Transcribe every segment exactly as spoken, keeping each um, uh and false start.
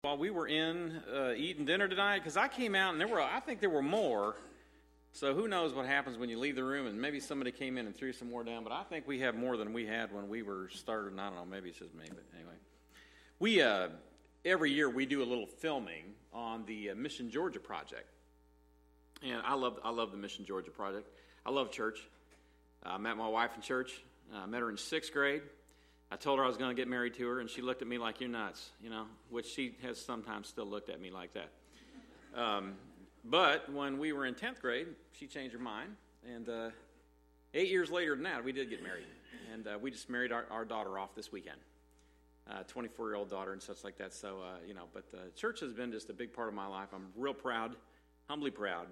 while we were in uh, eating dinner tonight, because I came out and there were, I think there were more. So who knows what happens when you leave the room, and maybe somebody came in and threw some more down. But I think we have more than we had when we were started. I don't know, maybe it's just me, but anyway. We, uh, every year we do a little filming on the uh, Mission Georgia project. And I love, I love the Mission Georgia project. I love church. I met my wife in church. I met her in sixth grade. I told her I was going to get married to her, and she looked at me like, you're nuts, you know, which she has sometimes still looked at me like that. Um, but when we were in tenth grade, she changed her mind, and uh, eight years later than that, we did get married, and uh, we just married our, our daughter off this weekend, uh, twenty-four-year-old daughter and such like that. So, uh, you know, but uh, church has been just a big part of my life. I'm real proud, humbly proud,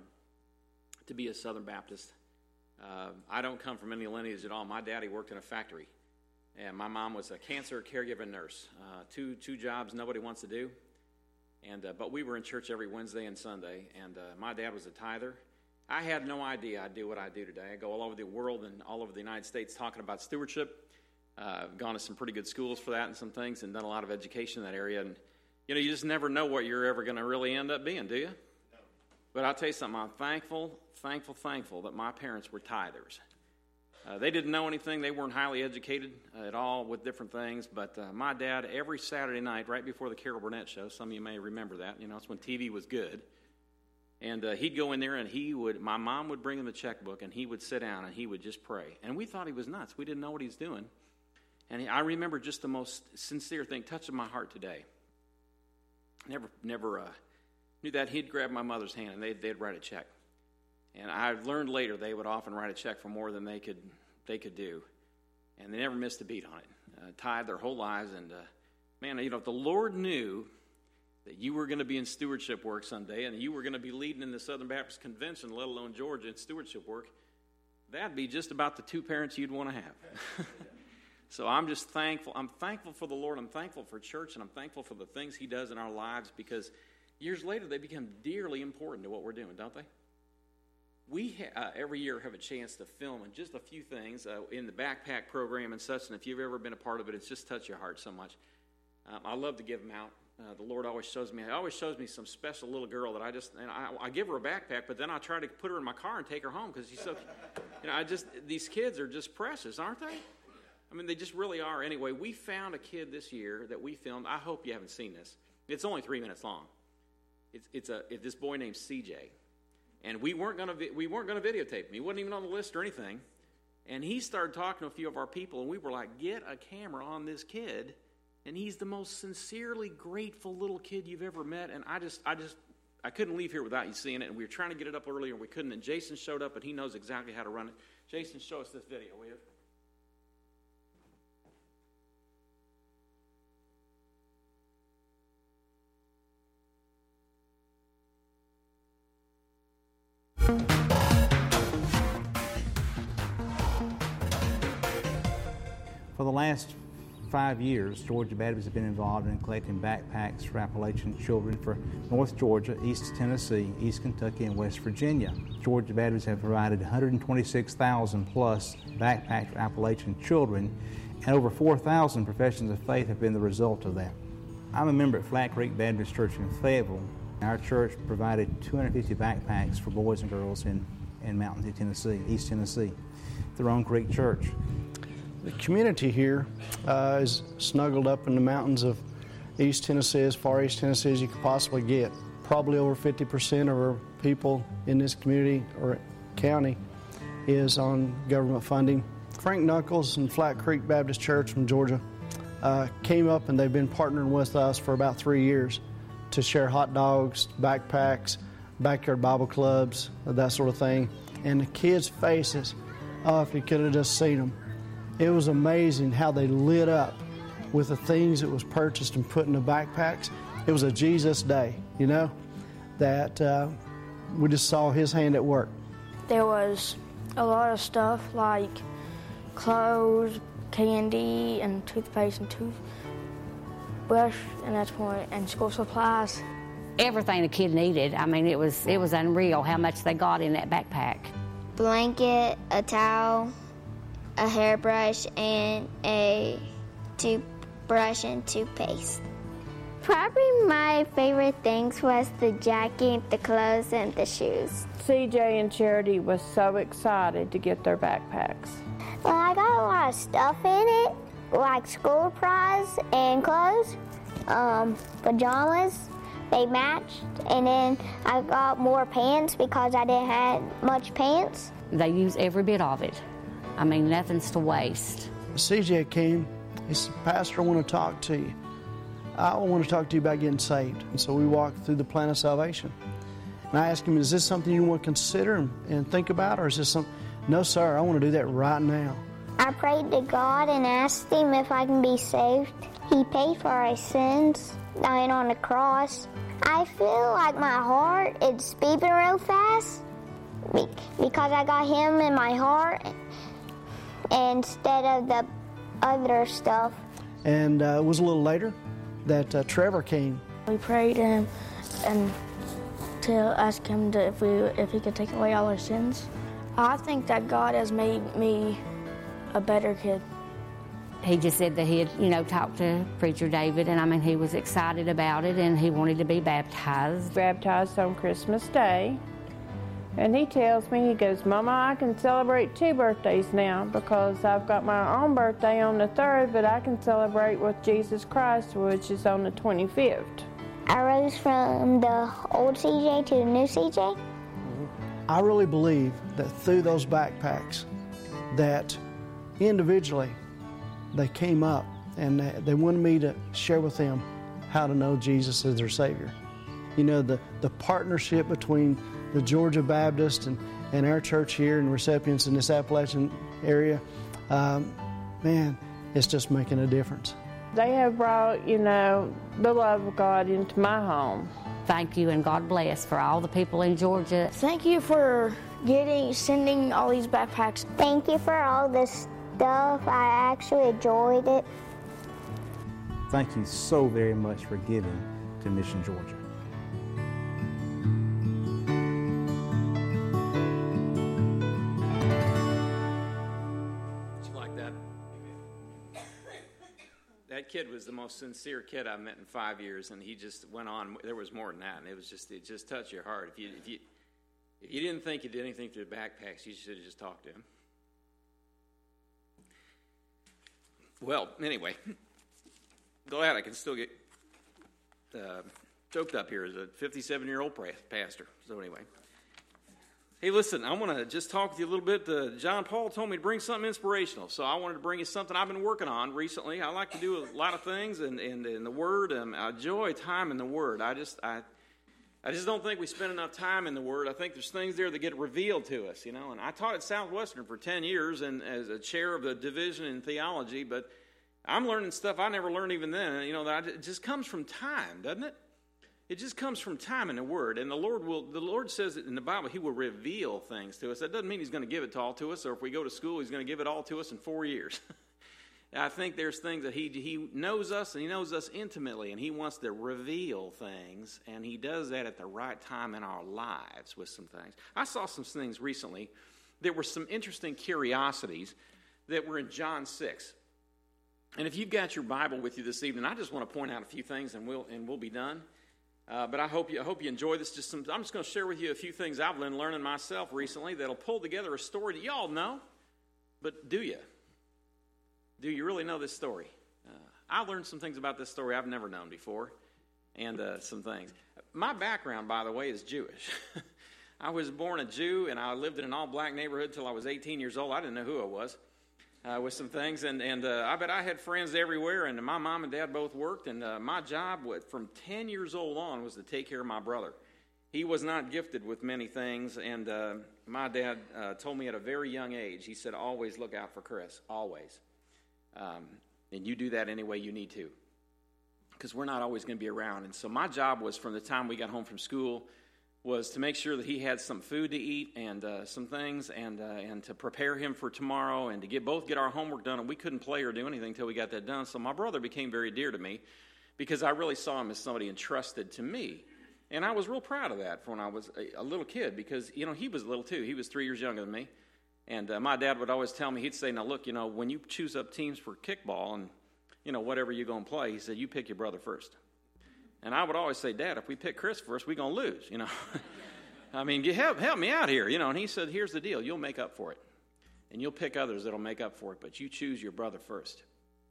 to be a Southern Baptist. Uh, I don't come from any lineage at all. My daddy worked in a factory, and my mom was a cancer caregiver nurse. Uh, two two jobs nobody wants to do, and uh, but we were in church every Wednesday and Sunday. And uh, my dad was a tither. I had no idea I'd do what I do today. I go all over the world and all over the United States talking about stewardship. Uh, I've gone to some pretty good schools for that and some things, and done a lot of education in that area. And you know, you just never know what you're ever going to really end up being, do you? No. But I'll tell you something. I'm thankful. Thankful, thankful that my parents were tithers. Uh, they didn't know anything. They weren't highly educated uh, at all with different things. But uh, my dad, every Saturday night, right before the Carol Burnett show, some of you may remember that. You know, it's when T V was good. And uh, he'd go in there, and he would. My mom would bring him the checkbook, and he would sit down, and he would just pray. And we thought he was nuts. We didn't know what he was doing. And he, I remember just the most sincere thing, touching my heart today. Never, never uh, knew that. He'd grab my mother's hand, and they'd, they'd write a check. And I learned later they would often write a check for more than they could they could do, and they never missed a beat on it. Uh, tithe their whole lives, and uh, man, you know, if the Lord knew that you were going to be in stewardship work someday, and you were going to be leading in the Southern Baptist Convention, let alone Georgia, in stewardship work, that'd be just about the two parents you'd want to have. So I'm just thankful. I'm thankful for the Lord. I'm thankful for church, and I'm thankful for the things He does in our lives, because years later they become dearly important to what we're doing, don't they? We ha- uh, every year have a chance to film and just a few things uh, in the backpack program and such. And if you've ever been a part of it, it's just touched your heart so much. Um, I love to give them out. Uh, the Lord always shows me. He always shows me some special little girl that I just. And I, I give her a backpack, but then I try to put her in my car and take her home because she's so. You know, I just these kids are just precious, aren't they? I mean, they just really are. Anyway, we found a kid this year that we filmed. I hope you haven't seen this. It's only three minutes long. It's it's a it's this boy named C J. And we weren't going to we weren't going to videotape him. He wasn't even on the list or anything. And he started talking to a few of our people, and we were like, "Get a camera on this kid." And he's the most sincerely grateful little kid you've ever met. And I just I just I couldn't leave here without you seeing it. And we were trying to get it up earlier, and we couldn't. And Jason showed up, and he knows exactly how to run it. Jason, show us this video, will you? For the last five years, Georgia Baptist has been involved in collecting backpacks for Appalachian children for North Georgia, East Tennessee, East Kentucky, and West Virginia. Georgia Baptist have provided one hundred twenty-six thousand plus backpacks for Appalachian children, and over four thousand professions of faith have been the result of that. I'm a member at Flat Creek Baptist Church in Fayetteville. Our church provided two hundred fifty backpacks for boys and girls in, in Mountain View, Tennessee, East Tennessee, the Roan Creek Church. The community here uh, is snuggled up in the mountains of East Tennessee, as far East Tennessee as you could possibly get. Probably over fifty percent of our people in this community or county is on government funding. Frank Knuckles and Flat Creek Baptist Church from Georgia uh, came up, and they've been partnering with us for about three years to share hot dogs, backpacks, backyard Bible clubs, that sort of thing. And the kids' faces, oh, if you could have just seen them. It was amazing how they lit up with the things that was purchased and put in the backpacks. It was a Jesus day, you know, that uh, we just saw His hand at work. There was a lot of stuff like clothes, candy, and toothpaste and toothbrush, and that's point, and school supplies. Everything the kid needed. I mean, it was it was unreal how much they got in that backpack. Blanket, a towel, a hairbrush, and a toothbrush and toothpaste. Probably my favorite things was the jacket, the clothes, and the shoes. C J and Charity was so excited to get their backpacks. Well, I got a lot of stuff in it, like school supplies and clothes, um, pajamas. They matched, and then I got more pants because I didn't have much pants. They use every bit of it. I mean, nothing's to waste. C J came. He said, Pastor, I want to talk to you. I want to talk to you about getting saved. And so we walked through the plan of salvation. And I asked him, is this something you want to consider and, and think about, or is this something? No, sir, I want to do that right now. I prayed to God and asked him if I can be saved. He paid for our sins, dying on the cross. I feel like my heart is beating real fast because I got him in my heart instead of the other stuff. And uh, it was a little later that uh, Trevor came. We prayed to him and to ask him to, if we if he could take away all our sins. I think that God has made me a better kid. He just said that he had, you know, talked to Preacher David, and I mean, he was excited about it, and he wanted to be baptized. Baptized on Christmas Day. And he tells me, he goes, Mama, I can celebrate two birthdays now because I've got my own birthday on the third, but I can celebrate with Jesus Christ, which is on the twenty-fifth. I rose from the old C J to the new C J. I really believe that through those backpacks, that individually they came up and they wanted me to share with them how to know Jesus as their Savior. You know, the, the partnership between the Georgia Baptist and, and our church here and recipients in this Appalachian area, um, man, it's just making a difference. They have brought, you know, the love of God into my home. Thank you, and God bless for all the people in Georgia. Thank you for getting, sending all these backpacks. Thank you for all this stuff. I actually enjoyed it. Thank you so very much for giving to Mission Georgia. That kid was the most sincere kid I've met in five years, and he just went on. There was more than that, and it was just it just touched your heart. If you if you if you didn't think you did anything through the backpacks, you should have just talked to him. Well, anyway, glad I can still get uh, choked up here as a fifty-seven-year-old pastor. So anyway. Hey, listen, I want to just talk with you a little bit. Uh, John Paul told me to bring something inspirational, so I wanted to bring you something I've been working on recently. I like to do a lot of things in, in, in the Word, and I enjoy time in the Word. I just I, I just don't think we spend enough time in the Word. I think there's things there that get revealed to us, you know. And I taught at Southwestern for ten years and as a chair of the division in theology, but I'm learning stuff I never learned even then. You know, that it just comes from time, doesn't it? It just comes from time in the Word, and the Lord will. The Lord says that in the Bible He will reveal things to us. That doesn't mean He's going to give it all to us, or if we go to school, He's going to give it all to us in four years. I think there's things that He He knows us, and He knows us intimately, and He wants to reveal things, and He does that at the right time in our lives with some things. I saw some things recently. There were some interesting curiosities that were in John six. And if you've got your Bible with you this evening, I just want to point out a few things, and we'll and we'll be done. Uh, but I hope you I hope you enjoy this. Just some, I'm just going to share with you a few things I've been learning myself recently that'll pull together a story that y'all know. But do you? Do you really know this story? Uh, I learned some things about this story I've never known before, and uh, some things. My background, by the way, is Jewish. I was born a Jew, and I lived in an all-black neighborhood till I was eighteen years old. I didn't know who I was. Uh, with some things, and, and uh, I bet I had friends everywhere, and my mom and dad both worked, and uh, my job what, from ten years old on was to take care of my brother. He was not gifted with many things, and uh, my dad uh, told me at a very young age, he said, always look out for Chris, always. Um, and you do that any way you need to, because we're not always going to be around. And so my job was, from the time we got home from school, was to make sure that he had some food to eat and uh, some things, and uh, and to prepare him for tomorrow, and to get both get our homework done. And we couldn't play or do anything until we got that done. So my brother became very dear to me because I really saw him as somebody entrusted to me. And I was real proud of that when I was a, a little kid, because, you know, he was little too. He was three years younger than me. And uh, my dad would always tell me, he'd say, now look, you know, when you choose up teams for kickball and, you know, whatever you're going to play, he said, you pick your brother first. And I would always say, Dad, if we pick Chris first, we're going to lose, you know. I mean, you help, help me out here, you know. And he said, here's the deal. You'll make up for it. And you'll pick others that'll make up for it, but you choose your brother first.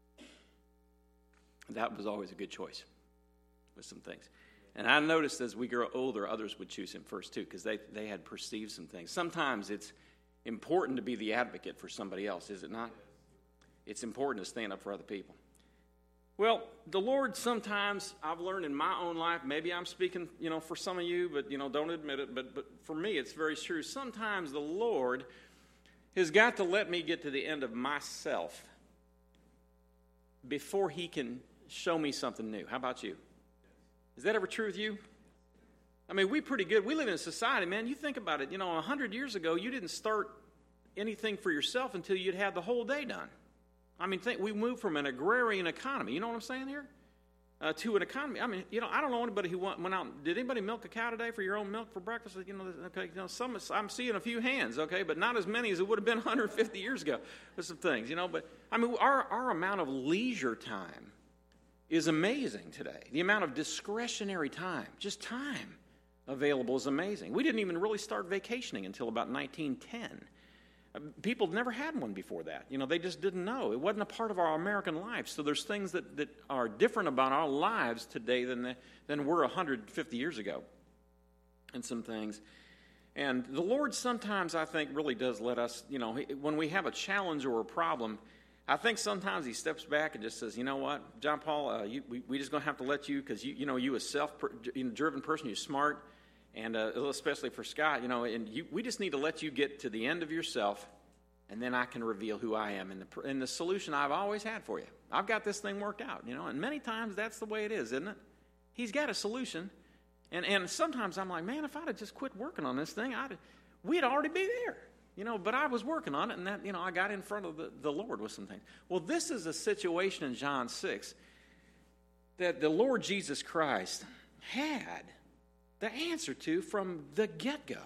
That was always a good choice with some things. And I noticed as we grow older, others would choose him first too, because they, they had perceived some things. Sometimes it's important to be the advocate for somebody else, is it not? It's important to stand up for other people. Well, the Lord sometimes, I've learned in my own life, maybe I'm speaking, you know, for some of you, but, you know, don't admit it, but, but for me it's very true. Sometimes the Lord has got to let me get to the end of myself before he can show me something new. How about you? Is that ever true with you? I mean, we pretty good. We live in a society, man. You think about it. You know, a hundred years ago, you didn't start anything for yourself until you'd had the whole day done. I mean, think we moved from an agrarian economy. You know what I'm saying here? Uh, to an economy. I mean, you know, I don't know anybody who went, went out. Did anybody milk a cow today for your own milk for breakfast? You know, okay. You know, some I'm seeing a few hands, okay, but not as many as it would have been one hundred fifty years ago. There's some things, you know. But I mean, our our amount of leisure time is amazing today. The amount of discretionary time, just time available, is amazing. We didn't even really start vacationing until about nineteen ten. People never had one before that. You know, they just didn't know. It wasn't a part of our American life. So there's things that, that are different about our lives today than the, than were one hundred fifty years ago, and some things. And the Lord sometimes, I think, really does let us, you know, when we have a challenge or a problem, I think sometimes he steps back and just says, you know what, John Paul, uh, you, we, we just going to have to let you, because, you, you know, you a self-driven person, you're smart. And uh, especially for Scott, you know, and you, we just need to let you get to the end of yourself, and then I can reveal who I am and the, and the solution I've always had for you. I've got this thing worked out, you know, and many times that's the way it is, isn't it? He's got a solution, and and sometimes I'm like, man, if I'd have just quit working on this thing, I'd we'd already be there, you know. But I was working on it, and that, you know, I got in front of the, the Lord with some things. Well, this is a situation in John six that the Lord Jesus Christ had the answer to from the get-go.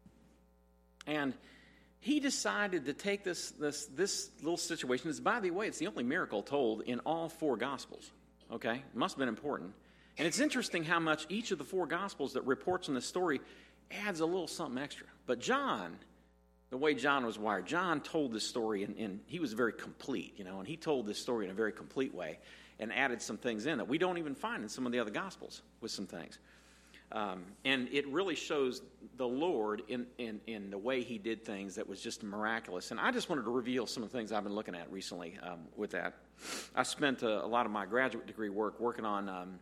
And he decided to take this, this, this little situation. It's, by the way, it's the only miracle told in all four Gospels. Okay? It must have been important. And it's interesting how much each of the four Gospels that reports on this story adds a little something extra. But John, the way John was wired, John told this story, and, and he was very complete, you know, and he told this story in a very complete way and added some things in that we don't even find in some of the other Gospels with some things. Um, and it really shows the Lord in, in, in the way he did things that was just miraculous. And I just wanted to reveal some of the things I've been looking at recently um, with that. I spent a, a lot of my graduate degree work working on um,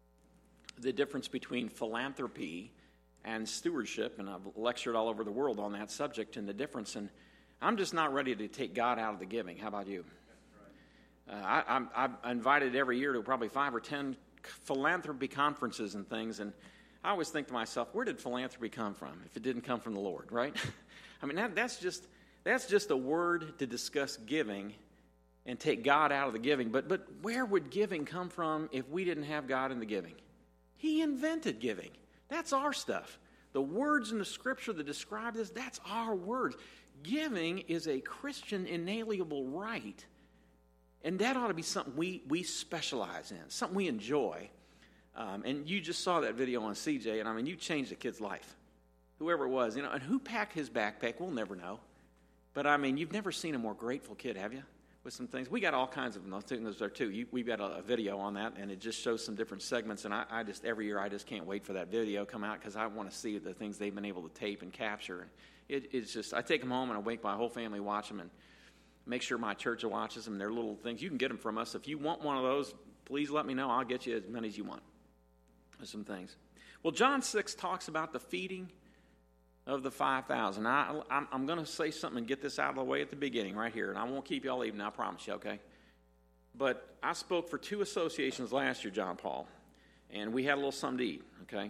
the difference between philanthropy and stewardship, and I've lectured all over the world on that subject and the difference. And I'm just not ready to take God out of the giving. How about you? Uh, I, I'm, I'm invited every year to probably five or ten philanthropy conferences and things, and I always think to myself, where did philanthropy come from if it didn't come from the Lord, right? I mean, that, that's just that's just a word to discuss giving and take God out of the giving. But but where would giving come from if we didn't have God in the giving? He invented giving. That's our stuff. The words in the Scripture that describe this, that's our words. Giving is a Christian inalienable right. And that ought to be something we, we specialize in, something we enjoy. Um, and you just saw that video on C J, and I mean, you changed the kid's life. Whoever it was, you know, and who packed his backpack, we'll never know. But I mean, you've never seen a more grateful kid, have you? With some things. We got all kinds of them. Those things there too. You, we've got a, a video on that, and it just shows some different segments. And I, I just, every year, I just can't wait for that video to come out because I want to see the things they've been able to tape and capture. It, it's just, I take them home and I make my whole family watch them and make sure my church watches them. They're little things. You can get them from us. If you want one of those, please let me know. I'll get you as many as you want. Some things. Well, John six talks about the feeding of the five thousand. I, I'm, I'm going to say something and get this out of the way at the beginning right here, and I won't keep you all evening, I promise you, okay? But I spoke for two associations last year, John Paul, and we had a little something to eat, okay?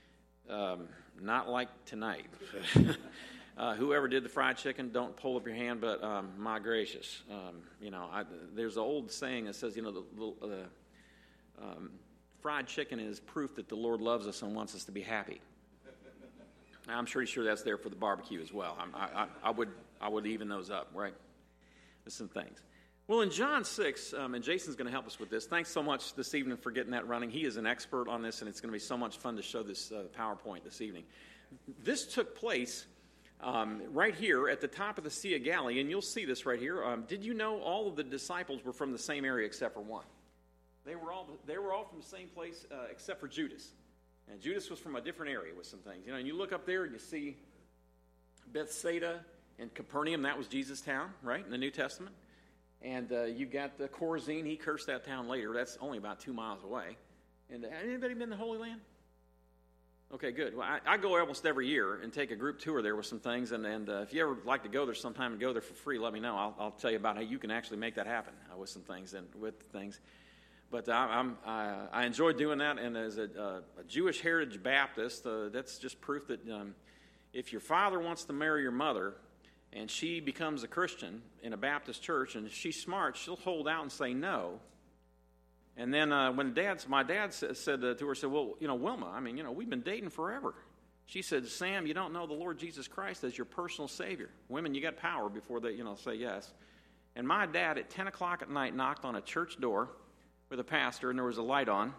Um, not like tonight. uh, whoever did the fried chicken, don't pull up your hand, but um, my gracious. Um, you know, I, there's an old saying that says, you know, the... the uh, um, fried chicken is proof that the Lord loves us and wants us to be happy. I'm pretty sure that's there for the barbecue as well. I, I, I would I would even those up, right? With some things. Well, in John six, um, and Jason's going to help us with this. Thanks so much this evening for getting that running. He is an expert on this, and it's going to be so much fun to show this uh, PowerPoint this evening. This took place um, right here at the top of the Sea of Galilee, and you'll see this right here. Um, did you know all of the disciples were from the same area except for one? They were all they were all from the same place uh, except for Judas. And Judas was from a different area with some things. You know, and you look up there and you see Bethsaida and Capernaum. That was Jesus' town, right, in the New Testament. And uh, you got the Chorazin. He cursed that town later. That's only about two miles away. And uh, anybody been to the Holy Land? Okay, good. Well, I, I go almost every year and take a group tour there with some things. And, and uh, if you ever like to go there sometime and go there for free, let me know. I'll, I'll tell you about how you can actually make that happen uh, with some things and with things. But uh, I'm, I, I enjoy doing that. And as a, uh, a Jewish Heritage Baptist, uh, that's just proof that um, if your father wants to marry your mother, and she becomes a Christian in a Baptist church, and if she's smart, she'll hold out and say no. And then uh, when dad's, my dad said, said uh, to her, said, well, you know, Wilma, I mean, you know, we've been dating forever. She said, Sam, you don't know the Lord Jesus Christ as your personal Savior. Women, you got power before they, you know, say yes. And my dad at ten o'clock at night knocked on a church door with a pastor, and there was a light on.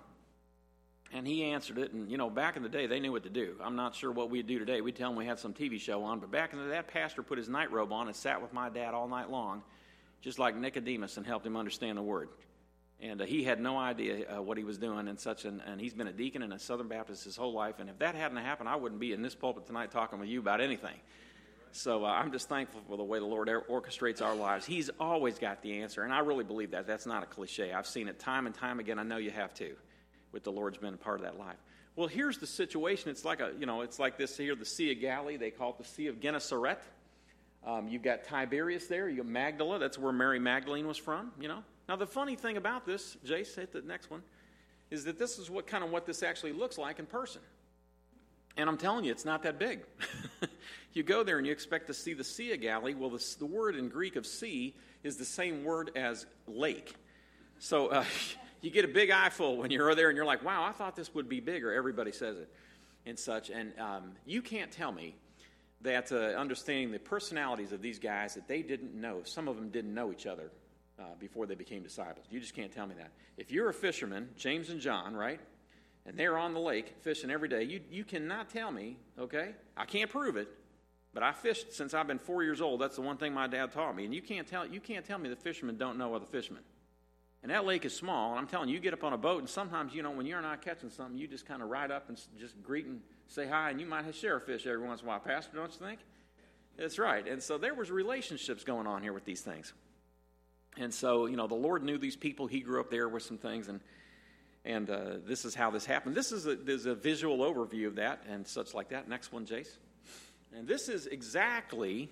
And he answered it, and, you know, back in the day, they knew what to do. I'm not sure what we'd do today. We'd tell them we had some T V show on, but back in the day, that pastor put his night robe on and sat with my dad all night long, just like Nicodemus, and helped him understand the Word. And uh, he had no idea uh, what he was doing and such, and, and he's been a deacon and a Southern Baptist his whole life, and if that hadn't happened, I wouldn't be in this pulpit tonight talking with you about anything. So uh, I'm just thankful for the way the Lord orchestrates our lives. He's always got the answer, and I really believe that. That's not a cliche. I've seen it time and time again. I know you have too. With the Lord's been a part of that life. Well, here's the situation. It's like a, you know, it's like this here, the Sea of Galilee. They call it the Sea of Gennesaret. Um, you've got Tiberias there. You got Magdala. That's where Mary Magdalene was from. You know. Now the funny thing about this, Jace, hit the next one, is that this is what kind of what this actually looks like in person. And I'm telling you, it's not that big. You go there and you expect to see the Sea of Galilee. Well, the, the word in Greek of sea is the same word as lake. So. Uh, You get a big eyeful when you're there and you're like, wow, I thought this would be bigger. Everybody says it and such. And um, you can't tell me that uh, understanding the personalities of these guys that they didn't know, some of them didn't know each other uh, before they became disciples. You just can't tell me that. If you're a fisherman, James and John, right, and they're on the lake fishing every day, you, you cannot tell me, okay, I can't prove it, but I fished since I've been four years old. That's the one thing my dad taught me. And you can't tell, you can't tell me the fishermen don't know other fishermen. And that lake is small, and I'm telling you, you get up on a boat, and sometimes, you know, when you're not catching something, you just kind of ride up and just greet and say hi, and you might share a fish every once in a while. Pastor, don't you think? That's right. And so there was relationships going on here with these things. And so, you know, the Lord knew these people. He grew up there with some things, and and uh, this is how this happened. This is a, there's a visual overview of that and such like that. Next one, Jace. And this is exactly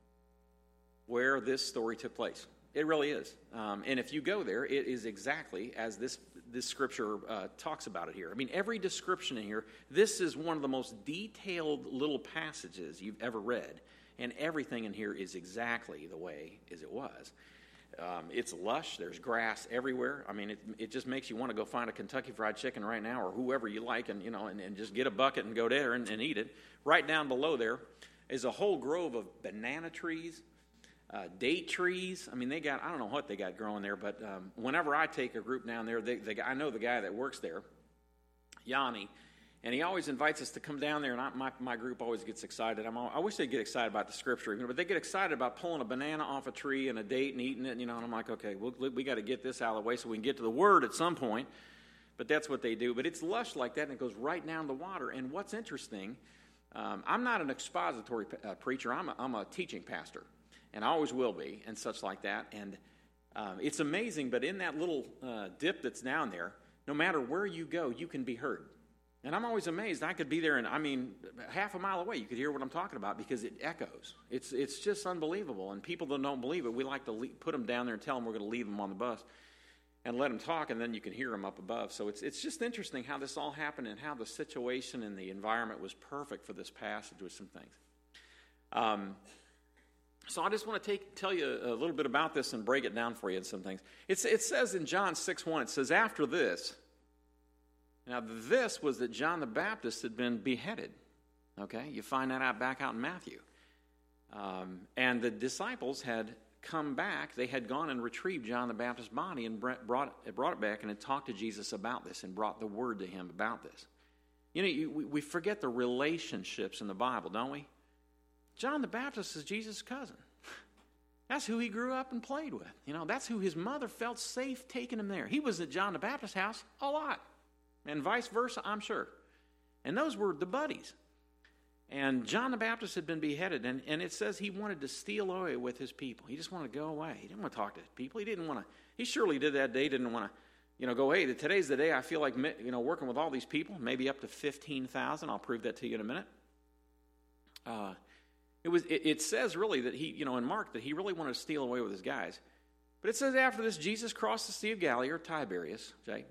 where this story took place. It really is. Um, and if you go there, it is exactly as this this scripture uh, talks about it here. I mean, every description in here, this is one of the most detailed little passages you've ever read. And everything in here is exactly the way as it was. Um, it's lush. There's grass everywhere. I mean, it, it just makes you want to go find a Kentucky Fried Chicken right now or whoever you like and, you know, and, and just get a bucket and go there and, and eat it. Right down below there is a whole grove of banana trees. Uh, date trees. I mean, they got, I don't know what they got growing there, but um, whenever I take a group down there, they, they, I know the guy that works there, Yanni, and he always invites us to come down there, and I, my, my group always gets excited. I'm all, I wish they'd get excited about the scripture, but they get excited about pulling a banana off a tree and a date and eating it, you know, and I'm like, okay, we'll, we got to get this out of the way so we can get to the Word at some point, but that's what they do. But it's lush like that, and it goes right down the water, and what's interesting, um, I'm not an expository uh, preacher, I'm a, I'm a teaching pastor. And I always will be, and such like that. And um, it's amazing, but in that little uh, dip that's down there, no matter where you go, you can be heard. And I'm always amazed. I could be there, and I mean, half a mile away, you could hear what I'm talking about because it echoes. It's it's just unbelievable. And people that don't believe it, we like to leave, put them down there and tell them we're going to leave them on the bus and let them talk, and then you can hear them up above. So it's it's just interesting how this all happened and how the situation and the environment was perfect for this passage with some things. Um. So I just want to take, tell you a little bit about this and break it down for you in some things. It's, it says in John six one, it says, after this, now this was that John the Baptist had been beheaded. Okay, you find that out back out in Matthew. Um, and the disciples had come back. They had gone and retrieved John the Baptist's body and brought it, brought it back and had talked to Jesus about this and brought the word to him about this. You know, you, we, we forget the relationships in the Bible, don't we? John the Baptist is Jesus' cousin. That's who he grew up and played with. You know, that's who his mother felt safe taking him there. He was at John the Baptist's house a lot, and vice versa, I'm sure. And those were the buddies. And John the Baptist had been beheaded, and, and it says he wanted to steal away with his people. He just wanted to go away. He didn't want to talk to people. He didn't want to. He surely did that day. Didn't want to, you know, go. Hey, today's the day. I feel like, you know, working with all these people, maybe up to fifteen thousand. I'll prove that to you in a minute. Uh, it was. It, it says really that he, you know, in Mark that he really wanted to steal away with his guys. But it says after this, Jesus crossed the Sea of Galilee or Tiberias. Jay.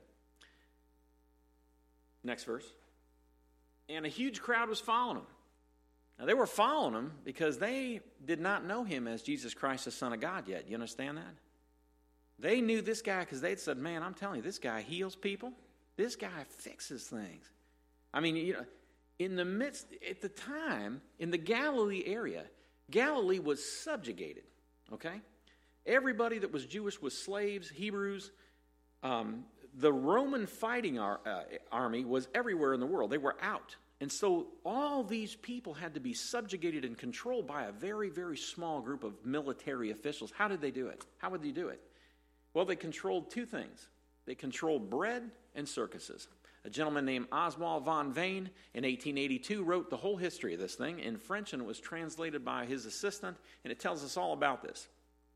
Next verse. And a huge crowd was following him. Now, they were following him because they did not know him as Jesus Christ, the Son of God, yet. You understand that? They knew this guy because they'd said, man, I'm telling you, this guy heals people. This guy fixes things. I mean, you know, in the midst, at the time, in the Galilee area, Galilee was subjugated, okay? Everybody that was Jewish was slaves, Hebrews. Um, the Roman fighting ar- uh, army was everywhere in the world. They were out. And so all these people had to be subjugated and controlled by a very, very small group of military officials. How did they do it? How would they do it? Well, they controlled two things. They controlled bread and circuses. A gentleman named Oswald von Vane in eighteen eighty-two wrote the whole history of this thing in French, and it was translated by his assistant, and it tells us all about this.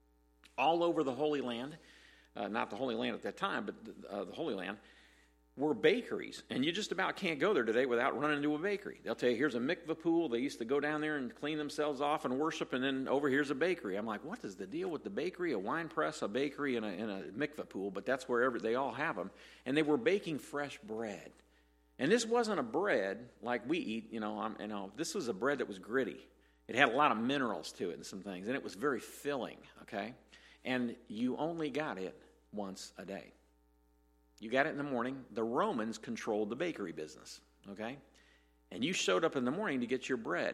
All over the Holy Land, uh, not the Holy Land at that time, but uh, the Holy Land, were bakeries, and you just about can't go there today without running into a bakery. They'll tell you, here's a mikveh pool. They used to go down there and clean themselves off and worship, and then over here's a bakery. I'm like, what is the deal with the bakery? A wine press, a bakery, and a, and a mikveh pool, but that's wherever they all have them. And they were baking fresh bread. And this wasn't a bread like we eat, you know, I'm, you know, this was a bread that was gritty. It had a lot of minerals to it and some things, and it was very filling, okay? And you only got it once a day. You got it in the morning. The Romans controlled the bakery business, okay? And you showed up in the morning to get your bread.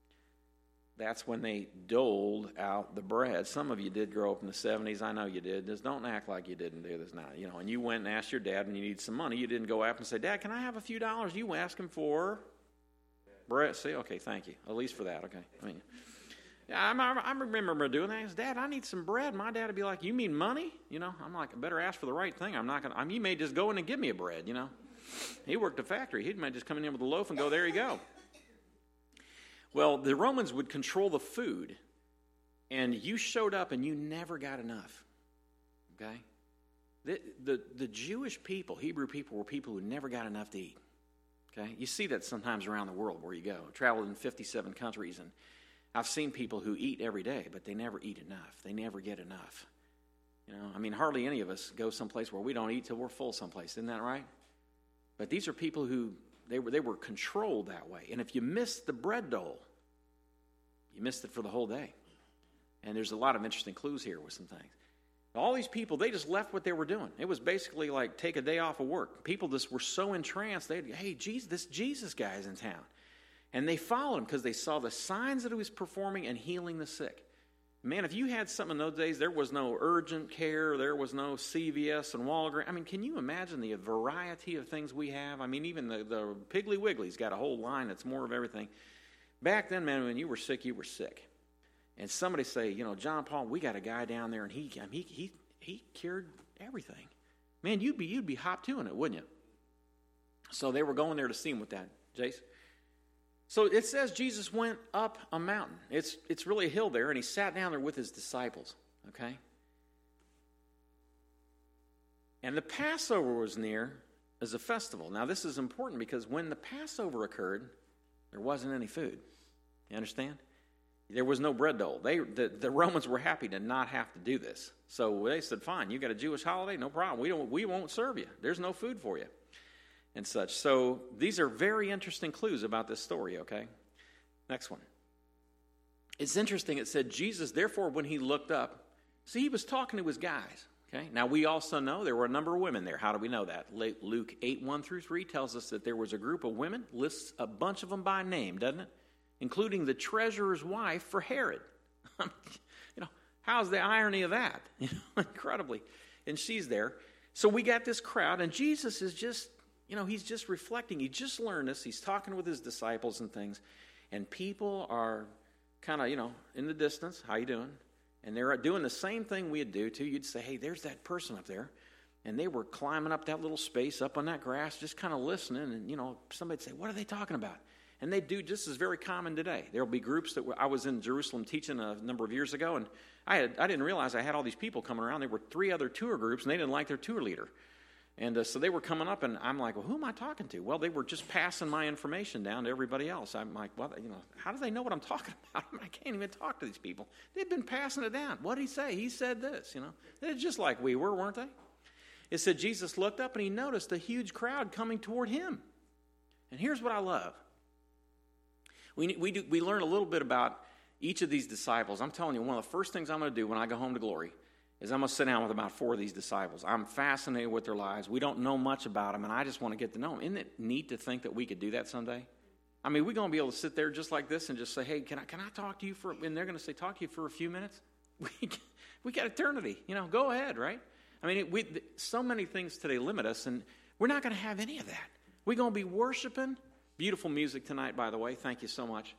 That's when they doled out the bread. Some of you did grow up in the seventies. I know you did. Just don't act like you didn't do this now. You know, and you went and asked your dad when you need some money. You didn't go up and say, Dad, can I have a few dollars? You ask him for bread. See, okay, thank you. At least for that, okay. I mean, yeah, I, I remember doing that. I said, Dad, I need some bread. My dad would be like, you mean money? You know, I'm like, I better ask for the right thing. I'm not going to, I mean, you may just go in and give me a bread, you know. He worked a factory. He might just come in with a loaf and go, there you go. Well, the Romans would control the food, and you showed up and you never got enough, okay? The, the, the Jewish people, Hebrew people, were people who never got enough to eat, okay? You see that sometimes around the world where you go. I traveled in fifty-seven countries, and I've seen people who eat every day, but they never eat enough. They never get enough. You know, I mean, hardly any of us go someplace where we don't eat till we're full someplace. Isn't that right? But these are people who, they were, they were controlled that way. And if you missed the bread dole, you missed it for the whole day. And there's a lot of interesting clues here with some things. All these people, they just left what they were doing. It was basically like take a day off of work. People just were so entranced, they'd go, hey, Jesus, this Jesus guy's in town. And they followed him because they saw the signs that he was performing and healing the sick. Man, if you had something in those days, there was no urgent care, there was no C V S and Walgreens. I mean, can you imagine the variety of things we have? I mean, even the, the Piggly Wiggly's got a whole line that's more of everything. Back then, man, when you were sick, you were sick. And somebody say, you know, John Paul, we got a guy down there, and he I mean, he he he cured everything. Man, you'd be you'd be hop to in it, wouldn't you? So they were going there to see him with that, Jace. So it says Jesus went up a mountain. It's it's really a hill there, and he sat down there with his disciples, okay? And the Passover was near as a festival. Now, this is important because when the Passover occurred, there wasn't any food. You understand? There was no bread dole. They, the, the Romans were happy to not have to do this. So they said, fine, you got a Jewish holiday? No problem. We don't. We won't serve you. There's no food for you. And such. So these are very interesting clues about this story, okay? Next one. It's interesting. It said, Jesus, therefore, when he looked up, see, he was talking to his guys, okay? Now, we also know there were a number of women there. How do we know that? Luke eight, one through three tells us that there was a group of women, lists a bunch of them by name, doesn't it? Including the treasurer's wife for Herod. You know, How's the irony of that? You know, incredibly. And she's there. So we got this crowd, and Jesus is just, you know, he's just reflecting. He just learned this. He's talking with his disciples and things. And people are kind of, you know, in the distance. How you doing? And they're doing the same thing we'd do, too. You'd say, hey, there's that person up there. And they were climbing up that little space up on that grass, just kind of listening. And, you know, somebody'd say, what are they talking about? And they do, just as very common today. There will be groups that were, I was in Jerusalem teaching a number of years ago, and I had I didn't realize I had all these people coming around. There were three other tour groups, and they didn't like their tour leader. And uh, so they were coming up, and I'm like, well, who am I talking to? Well, they were just passing my information down to everybody else. I'm like, well, you know, how do they know what I'm talking about? I can't even talk to these people. They've been passing it down. What did he say? He said this, you know. They're just like we were, weren't they? It said Jesus looked up, and he noticed a huge crowd coming toward him. And here's what I love. We we do, we learn a little bit about each of these disciples. I'm telling you, one of the first things I'm going to do when I go home to glory is I'm going to sit down with about four of these disciples. I'm fascinated with their lives. We don't know much about them, and I just want to get to know them. Isn't it neat to think that we could do that someday? I mean, we're going to be able to sit there just like this and just say, hey, can I can I talk to you for, and they're going to say, talk to you for a few minutes? We, we got eternity. You know, go ahead, right? I mean, it, we, so many things today limit us, and we're not going to have any of that. We're going to be worshiping. Beautiful music tonight, by the way. Thank you so much.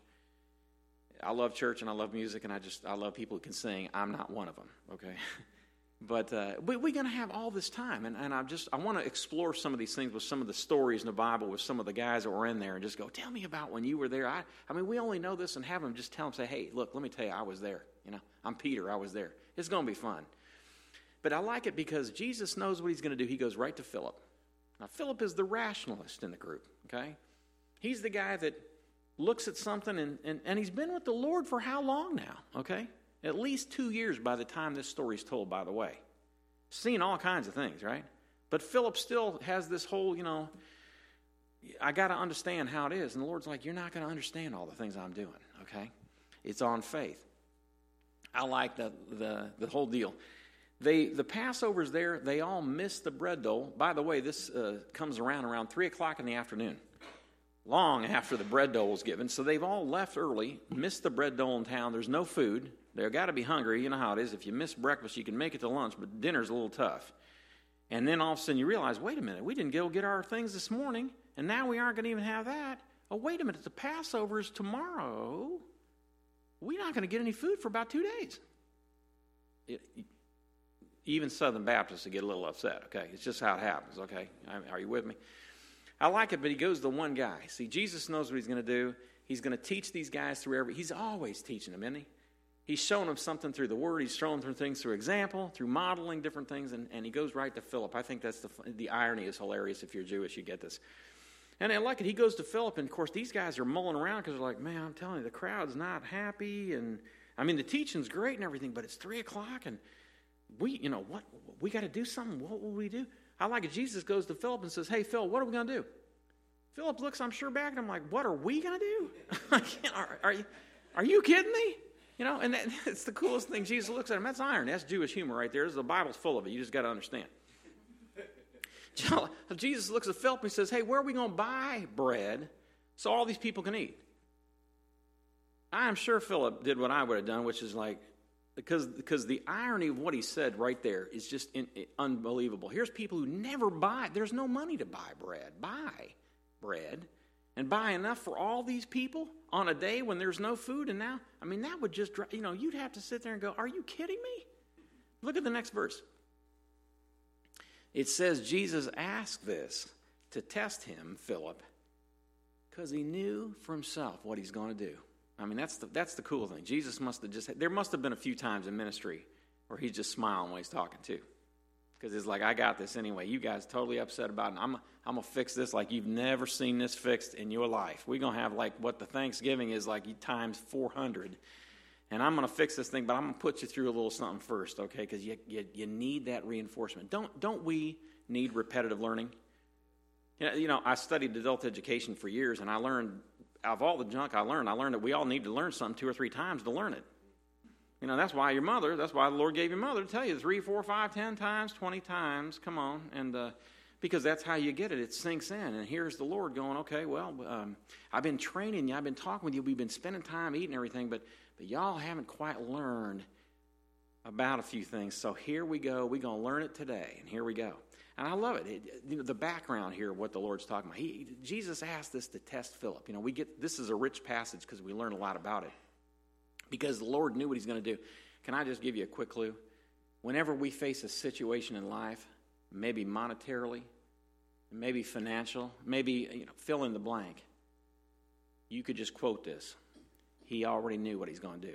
I love church and I love music, and I just I love people who can sing. I'm not one of them, okay? But uh, we, we're going to have all this time, and, and I just I want to explore some of these things with some of the stories in the Bible with some of the guys that were in there, and just go, tell me about when you were there. I I mean, we only know this, and have them just tell them, say, hey, look, let me tell you, I was there. You know, I'm Peter. I was there. It's going to be fun. But I like it because Jesus knows what he's going to do. He goes right to Philip. Now, Philip is the rationalist in the group, okay? He's the guy that looks at something, and, and, and he's been with the Lord for how long now, okay? At least two years by the time this story's told, by the way. Seen all kinds of things, right? But Philip still has this whole, you know, I got to understand how it is. And the Lord's like, you're not going to understand all the things I'm doing, okay? It's on faith. I like the the, the whole deal. They the Passover's there. They all miss the bread dole. By the way, this uh, comes around around three o'clock in the afternoon. Long after the bread dole was given. So they've all left early, missed the bread dole in town. There's no food. They've got to be hungry. You know how it is. If you miss breakfast, you can make it to lunch, but dinner's a little tough. And then all of a sudden you realize, wait a minute, we didn't go get our things this morning, and now we aren't going to even have that. Oh, wait a minute, the Passover is tomorrow. We're not going to get any food for about two days. It, even Southern Baptists will get a little upset, okay? It's just how it happens, okay? Are you with me? I like it, but he goes to the one guy. See, Jesus knows what he's going to do. He's going to teach these guys through every... He's always teaching them, isn't he? He's showing them something through the Word. He's showing them things through example, through modeling different things, and, and he goes right to Philip. I think that's the the irony is hilarious. If you're Jewish, you get this. And I like it. He goes to Philip, and, of course, these guys are mulling around because they're like, man, I'm telling you, the crowd's not happy. And, I mean, the teaching's great and everything, but it's three o'clock, and we, you know, what? We got to do something. What will we do? I like it. Jesus goes to Philip and says, hey, Phil, what are we going to do? Philip looks, I'm sure, back, and I'm like, what are we going to do? are, are, you, are you kidding me? You know, and that, it's the coolest thing. Jesus looks at him. That's iron. That's Jewish humor right there. The Bible's full of it. You just got to understand. Jesus looks at Philip and he says, hey, where are we going to buy bread so all these people can eat? I'm sure Philip did what I would have done, which is like, because, because the irony of what he said right there is just in, in, unbelievable. Here's people who never buy. There's no money to buy bread. Buy bread. And buy enough for all these people on a day when there's no food. And now, I mean, that would just, you know, you'd have to sit there and go, are you kidding me? Look at the next verse. It says Jesus asked this to test him, Philip, because he knew for himself what he's going to do. I mean, that's the, that's the cool thing. Jesus must have just, there must have been a few times in ministry where he's just smiling when he's talking too. Because it's like, I got this anyway. You guys totally upset about it. I'm, I'm going to fix this like you've never seen this fixed in your life. We're going to have like what the Thanksgiving is like times four hundred. And I'm going to fix this thing, but I'm going to put you through a little something first, okay? Because you, you you need that reinforcement. Don't don't we need repetitive learning? You know, you know, I studied adult education for years, and I learned, out of all the junk I learned, I learned that we all need to learn something two or three times to learn it. You know, that's why your mother, that's why the Lord gave your mother to tell you three, four, five, ten times, twenty times, come on, and uh, because that's how you get it. It sinks in, and here's the Lord going, okay, well, um, I've been training you, I've been talking with you, we've been spending time eating everything, but but y'all haven't quite learned about a few things. So here we go. We're going to learn it today, and here we go. And I love it. it you know, the background here, what the Lord's talking about. He, Jesus asked this to test Philip. You know, we get this is a rich passage because we learn a lot about it. Because the Lord knew what he's going to do. Can I just give you a quick clue? Whenever we face a situation in life, maybe monetarily, maybe financial, maybe you know, fill in the blank, you could just quote this. He already knew what he's going to do.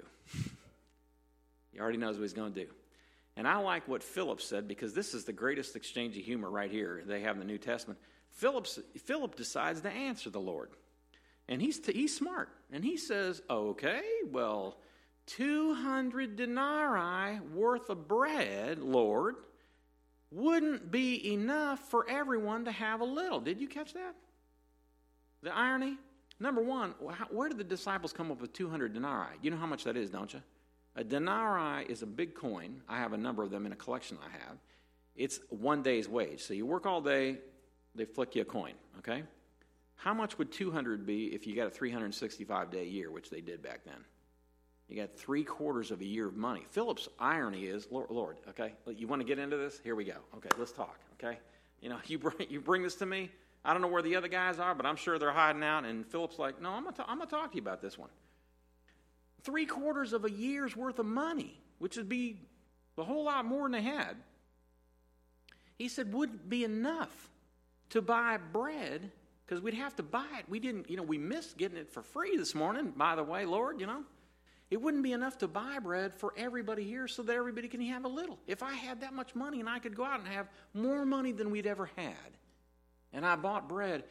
He already knows what he's going to do. And I like what Philip said, because this is the greatest exchange of humor right here they have in the New Testament. Philip's, Philip decides to answer the Lord. And he's, t- he's smart. And he says, okay, well, two hundred denarii worth of bread, Lord, wouldn't be enough for everyone to have a little. Did you catch that? The irony? Number one, where did the disciples come up with two hundred denarii? You know how much that is, don't you? A denarii is a big coin. I have a number of them in a collection I have. It's one day's wage. So you work all day, they flick you a coin, okay? How much would two hundred be if you got a three hundred sixty-five day year, which they did back then? You got three quarters of a year of money. Philip's irony is, Lord, Lord, okay, you want to get into this? Here we go. Okay, let's talk, okay? You know, you bring, you bring this to me. I don't know where the other guys are, but I'm sure they're hiding out. And Philip's like, no, I'm going to I'm going to talk to you about this one. Three quarters of a year's worth of money, which would be a whole lot more than they had. He said, wouldn't be enough to buy bread, because we'd have to buy it. We didn't, you know, we missed getting it for free this morning, by the way, Lord, you know. It wouldn't be enough to buy bread for everybody here so that everybody can have a little. If I had that much money and I could go out and have more money than we'd ever had, and I bought bread,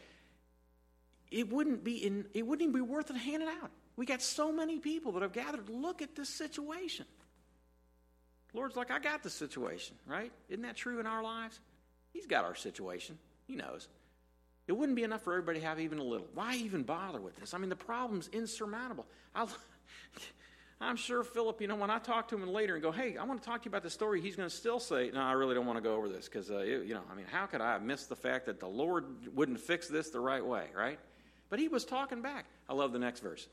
it wouldn't be in, it wouldn't even be worth it to hand it out. We got so many people that have gathered to look at this situation. Lord's like, I got the situation, right? Isn't that true in our lives? He's got our situation. He knows. It wouldn't be enough for everybody to have even a little. Why even bother with this? I mean, the problem's insurmountable. I'll, I'm sure Philip, you know, when I talk to him later and go, hey, I want to talk to you about the story, he's going to still say, no, I really don't want to go over this because, uh, you know, I mean, how could I have missed the fact that the Lord wouldn't fix this the right way, right? But he was talking back. I love the next verse.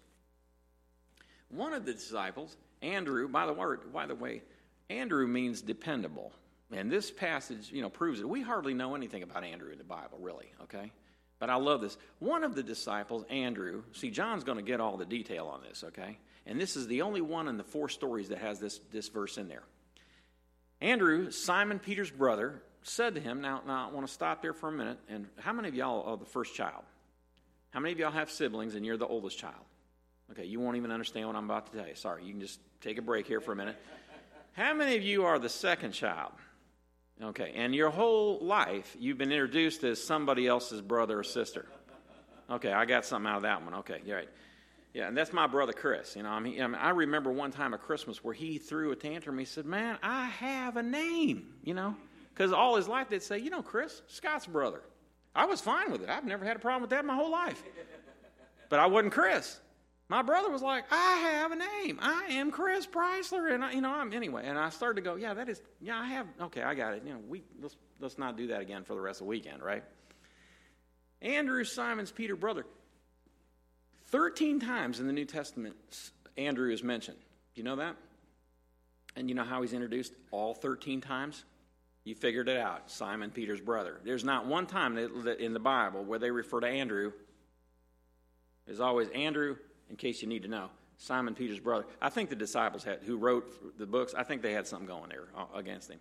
One of the disciples, Andrew, by the word, by the way, Andrew means dependable. And this passage, you know, proves it. We hardly know anything about Andrew in the Bible, really, okay? But I love this. One of the disciples, Andrew, see, John's going to get all the detail on this, okay? And this is the only one in the four stories that has this, this verse in there. Andrew, Simon Peter's brother, said to him, now, now I want to stop there for a minute. And how many of y'all are the first child? How many of y'all have siblings and you're the oldest child? Okay, you won't even understand what I'm about to tell you. Sorry, you can just take a break here for a minute. How many of you are the second child? Okay, and your whole life you've been introduced as somebody else's brother or sister. Okay, I got something out of that one. Okay, you're right. Yeah, and that's my brother Chris. You know, I mean, I, mean, I remember one time at Christmas where he threw a tantrum. He said, man, I have a name, you know, because all his life they'd say, you know, Chris, Scott's brother. I was fine with it. I've never had a problem with that my whole life. But I wasn't Chris. My brother was like, I have a name. I am Chris Preisler. And, I, you know, I'm anyway. And I started to go, yeah, that is, yeah, I have, okay, I got it. You know, we let's, let's not do that again for the rest of the weekend, right? Andrew, Simon's Peter brother. Thirteen times in the New Testament, Andrew is mentioned. Do you know that? And you know how he's introduced all thirteen times? You figured it out. Simon Peter's brother. There's not one time that, that in the Bible where they refer to Andrew. There's always Andrew, in case you need to know, Simon Peter's brother. I think the disciples had, who wrote the books, I think they had something going there against him.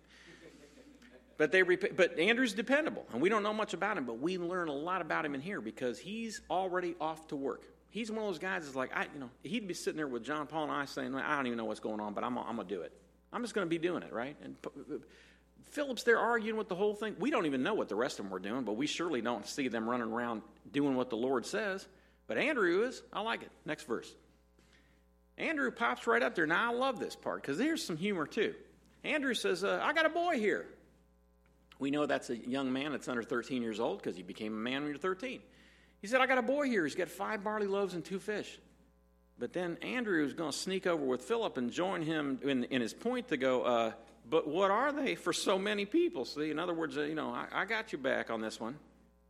But they, but Andrew's dependable, and we don't know much about him, but we learn a lot about him in here because he's already off to work. He's one of those guys that's like, I, you know, he'd be sitting there with John Paul and I saying, I don't even know what's going on, but I'm, I'm going to do it. I'm just going to be doing it, right? And Philip's there arguing with the whole thing. We don't even know what the rest of them were doing, but we surely don't see them running around doing what the Lord says. But Andrew is. I like it. Next verse. Andrew pops right up there. Now, I love this part because there's some humor, too. Andrew says, uh, I got a boy here. We know that's a young man that's under thirteen years old because he became a man when you're thirteen. He said, I got a boy here. He's got five barley loaves and two fish. But then Andrew is going to sneak over with Philip and join him in, in his point to go, uh, but what are they for so many people? See, in other words, uh, you know, I, I got you back on this one.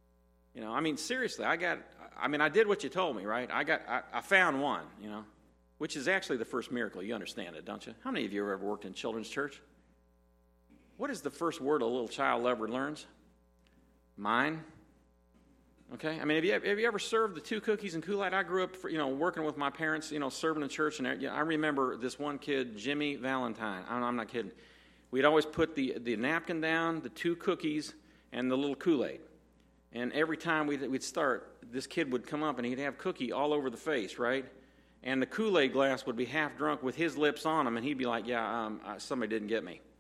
You know, I mean, seriously, I got, I mean, I did what you told me, right? I got, I, I found one, you know. which is actually the first miracle. You understand it, don't you? How many of you have ever worked in children's church? What is the first word a little child ever learns? Mine. Okay? I mean, have you, have you ever served the two cookies and Kool-Aid? I grew up, for, you know, working with my parents, you know, serving in church. And I remember this one kid, Jimmy Valentine. I'm, I'm not kidding. We'd always put the, the napkin down, the two cookies, and the little Kool-Aid. And every time we'd, we'd start, this kid would come up and he'd have cookie all over the face, right? And the Kool-Aid glass would be half drunk with his lips on him, and he'd be like, yeah, um, uh, somebody didn't get me.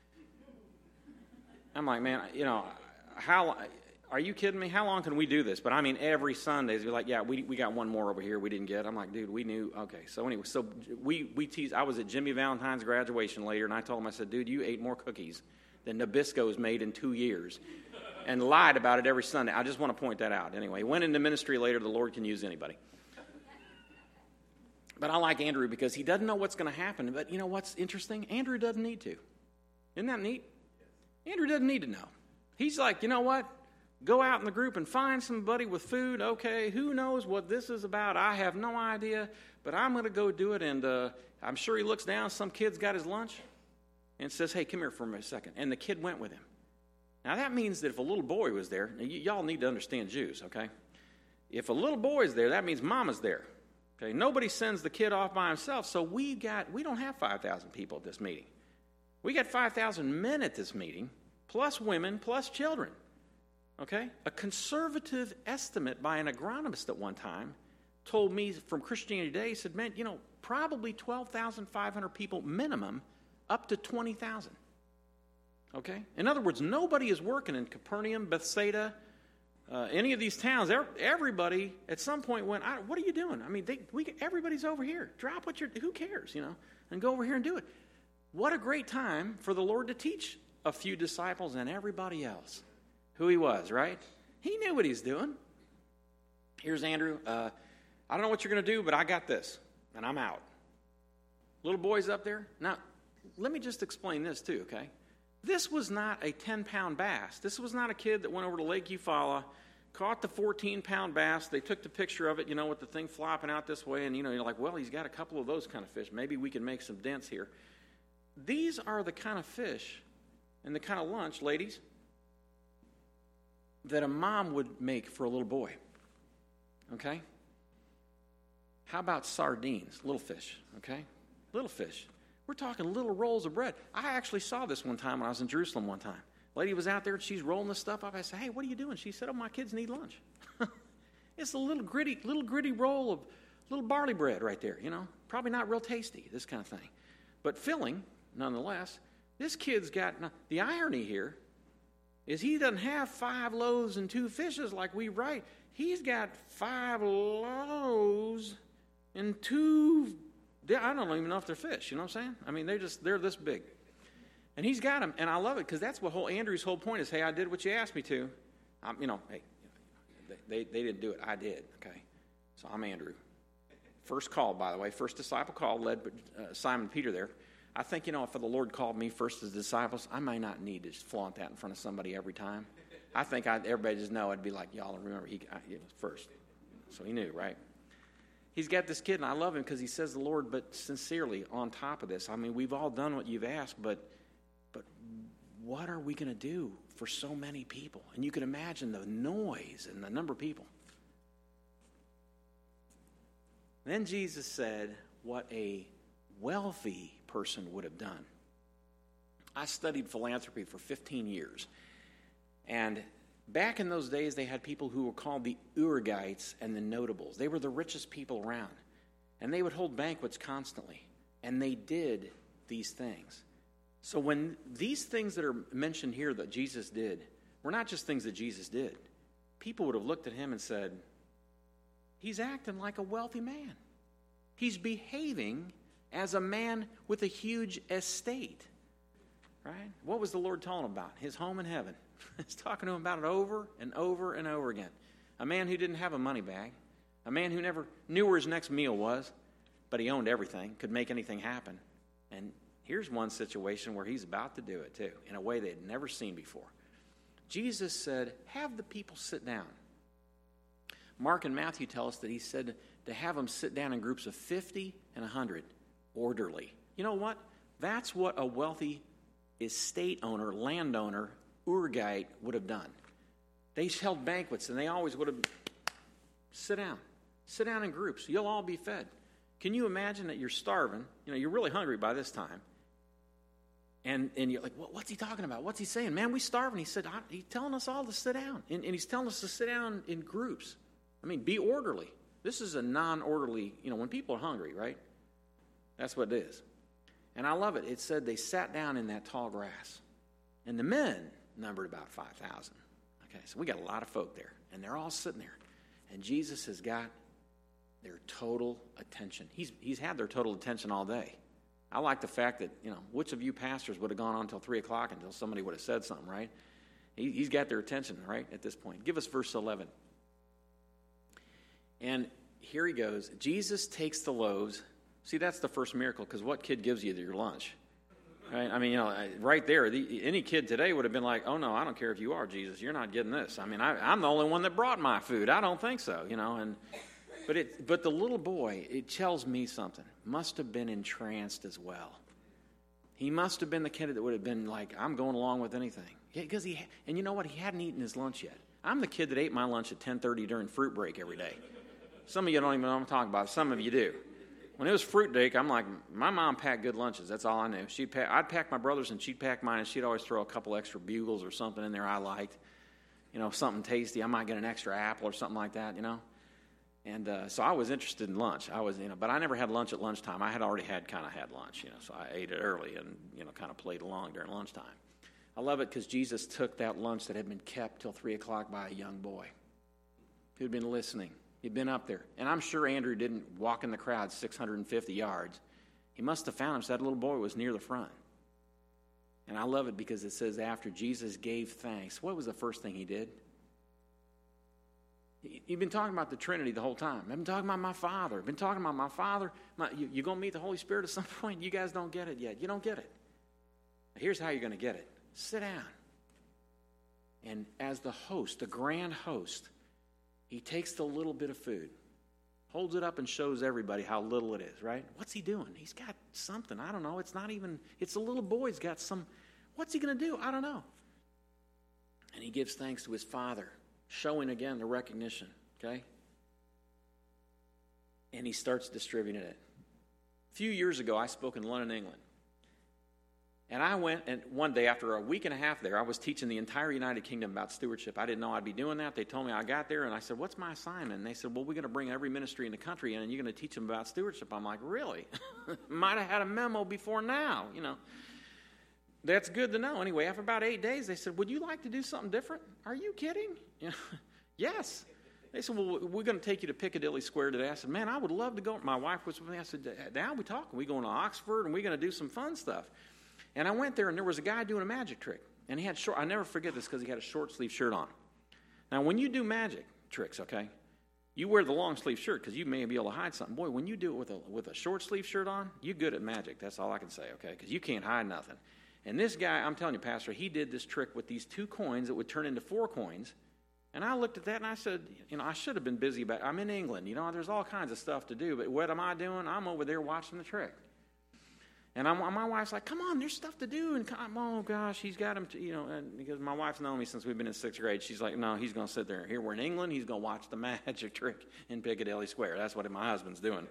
I'm like, man, you know, how are you kidding me? How long can we do this? But I mean, every Sunday, they're like, yeah, we we got one more over here we didn't get. I'm like, dude, we knew. Okay, so anyway, so we, we teased. I was at Jimmy Valentine's graduation later, and I told him, I said, dude, you ate more cookies than Nabisco's made in two years. And lied about it every Sunday. I just want to point that out. Anyway, went into ministry later. The Lord can use anybody. But I like Andrew because he doesn't know what's going to happen. But you know what's interesting? Andrew doesn't need to. Isn't that neat? Andrew doesn't need to know. He's like, you know what? Go out in the group and find somebody with food. Okay, who knows what this is about? I have no idea. But I'm going to go do it. And uh, I'm sure he looks down. Some kid's got his lunch and says, hey, come here for a second. And the kid went with him. Now, that means that if a little boy was there, y- y'all need to understand Jews, okay? If a little boy is there, that means mama's there, okay? Nobody sends the kid off by himself, so we got we don't have five thousand people at this meeting. We got five thousand men at this meeting, plus women, plus children, okay? A conservative estimate by an agronomist at one time told me from Christianity Today, said, man, you know, probably twelve thousand five hundred people minimum, up to twenty thousand. Okay? In other words, nobody is working in Capernaum, Bethsaida, uh, any of these towns. Everybody at some point went, I, what are you doing? I mean, they, we, everybody's over here. Drop what you're, who cares, you know, and go over here and do it. What a great time for the Lord to teach a few disciples and everybody else who he was, right? He knew what he's doing. Here's Andrew. Uh, I don't know what you're going to do, but I got this, and I'm out. Little boy's up there. Now, let me just explain this too, okay? This was not a ten-pound bass. This was not a kid that went over to Lake Eufaula, caught the fourteen-pound bass. They took the picture of it, you know, with the thing flopping out this way, and, you know, you're like, well, he's got a couple of those kind of fish. Maybe we can make some dents here. These are the kind of fish and the kind of lunch, ladies, that a mom would make for a little boy, okay? How about sardines, little fish, okay? Little fish. We're talking little rolls of bread. I actually saw this one time when I was in Jerusalem one time. Lady was out there, and she's rolling this stuff up. I said, hey, what are you doing? She said, oh, my kids need lunch. It's a little gritty, little gritty roll of little barley bread right there, you know. Probably not real tasty, this kind of thing. But filling, nonetheless. This kid's got, the irony here is he doesn't have five loaves and two fishes like we write. He's got five loaves and two I don't even know if they're fish, you know what I'm saying? I mean, they're just, they're this big. And he's got them, and I love it, because that's what whole Andrew's whole point is, hey, I did what you asked me to. I'm, you know, hey, they, they didn't do it. I did, okay? So I'm Andrew. First call, by the way, first disciple call, led uh, Simon Peter there. I think, you know, if the Lord called me first as disciples, I may not need to just flaunt that in front of somebody every time. I think I'd, everybody just know I'd be like, y'all remember, he I, you know, first. So he knew, right? He's got this kid, and I love him because he says the Lord, but sincerely, on top of this. I mean, we've all done what you've asked, but but what are we going to do for so many people? And you can imagine the noise and the number of people. Then Jesus said what a wealthy person would have done. I studied philanthropy for fifteen years, and back in those days, they had people who were called the Urigites and the Notables. They were the richest people around, and they would hold banquets constantly, and they did these things. So when these things that are mentioned here that Jesus did were not just things that Jesus did, people would have looked at him and said, he's acting like a wealthy man. He's behaving as a man with a huge estate, right? What was the Lord telling him about? His home in heaven. He's talking to him about it over and over and over again. A man who didn't have a money bag. A man who never knew where his next meal was, but he owned everything, could make anything happen. And here's one situation where he's about to do it too, in a way they had never seen before. Jesus said, have the people sit down. Mark and Matthew tell us that he said to have them sit down in groups of fifty and one hundred, orderly. You know what? That's what a wealthy estate owner, landowner, Urgite would have done. They held banquets, and they always would have, sit down. Sit down in groups. You'll all be fed. Can you imagine that you're starving? You know, you're really hungry by this time. And and you're like, well, what's he talking about? What's he saying? Man, we starving. He said, he's telling us all to sit down. And, and he's telling us to sit down in groups. I mean, be orderly. This is a non-orderly, you know, when people are hungry, right? That's what it is. And I love it. It said they sat down in that tall grass. And the men numbered about five thousand. Okay, so we got a lot of folk there. And they're all sitting there. And Jesus has got their total attention. He's he's had their total attention all day. I like the fact that, you know, which of you pastors would have gone on until three o'clock until somebody would have said something, right? He, he's got their attention, right, at this point. Give us verse eleven. And here he goes. Jesus takes the loaves. See, that's the first miracle, because what kid gives you your lunch? Right? I mean, you know, right there, the, any kid today would have been like, oh, no, I don't care if you are Jesus. You're not getting this. I mean, I, I'm the only one that brought my food. I don't think so, you know, and... But it, but the little boy, it tells me something, must have been entranced as well. He must have been the kid that would have been like, I'm going along with anything. Yeah, because he, and you know what? He hadn't eaten his lunch yet. I'm the kid that ate my lunch at ten thirty during fruit break every day. Some of you don't even know what I'm talking about. Some of you do. When it was fruit break, I'm like, my mom packed good lunches. That's all I knew. She'd pack, I'd pack my brother's and she'd pack mine, and she'd always throw a couple extra Bugles or something in there I liked. You know, something tasty. I might get an extra apple or something like that, you know. And uh, so I was interested in lunch. I was, you know, but I never had lunch at lunchtime. I had already had kind of had lunch, you know, so I ate it early and, you know, kind of played along during lunchtime. I love it because Jesus took that lunch that had been kept till three o'clock by a young boy who'd been listening. He'd been up there. And I'm sure Andrew didn't walk in the crowd six hundred fifty yards. He must have found him, so that little boy was near the front. And I love it because it says after Jesus gave thanks, what was the first thing he did? You've been talking about the Trinity the whole time. I've been talking about my Father. I've been talking about my Father. My, you, you're going to meet the Holy Spirit at some point. You guys don't get it yet. You don't get it. Here's how you're going to get it. Sit down. And as the host, the grand host, he takes the little bit of food, holds it up and shows everybody how little it is, right? What's he doing? He's got something. I don't know. It's not even, it's a little boy's got some, what's he going to do? I don't know. And he gives thanks to his Father, showing again the recognition, okay? And he starts distributing it. A few years ago, I spoke in London, England. And I went, and one day after a week and a half there, I was teaching the entire United Kingdom about stewardship. I didn't know I'd be doing that. They told me I got there, and I said, what's my assignment? And they said, well, we're going to bring every ministry in the country in, and you're going to teach them about stewardship. I'm like, really? Might have had a memo before now, you know. That's good to know. Anyway, after about eight days, they said, would you like to do something different? Are you kidding? You know, yes. They said, well, we're going to take you to Piccadilly Square today. I said, man, I would love to go. My wife was with me. I said, now we talking. We're going to Oxford, and we're going to do some fun stuff. And I went there, and there was a guy doing a magic trick. And he had short, I never forget this because he had a short sleeve shirt on. Now, when you do magic tricks, okay, you wear the long sleeve shirt because you may be able to hide something. Boy, when you do it with a, with a short sleeve shirt on, you're good at magic. That's all I can say, okay, because you can't hide nothing. And this guy, I'm telling you, Pastor, he did this trick with these two coins that would turn into four coins. And I looked at that and I said, you know, I should have been busy about I'm in England. You know, there's all kinds of stuff to do. But what am I doing? I'm over there watching the trick. And I'm, my wife's like, come on, there's stuff to do. And come, oh, gosh, he's got him, to, you know, and because my wife's known me since we've been in sixth grade. She's like, no, he's going to sit there. Here we're in England. He's going to watch the magic trick in Piccadilly Square. That's what my husband's doing.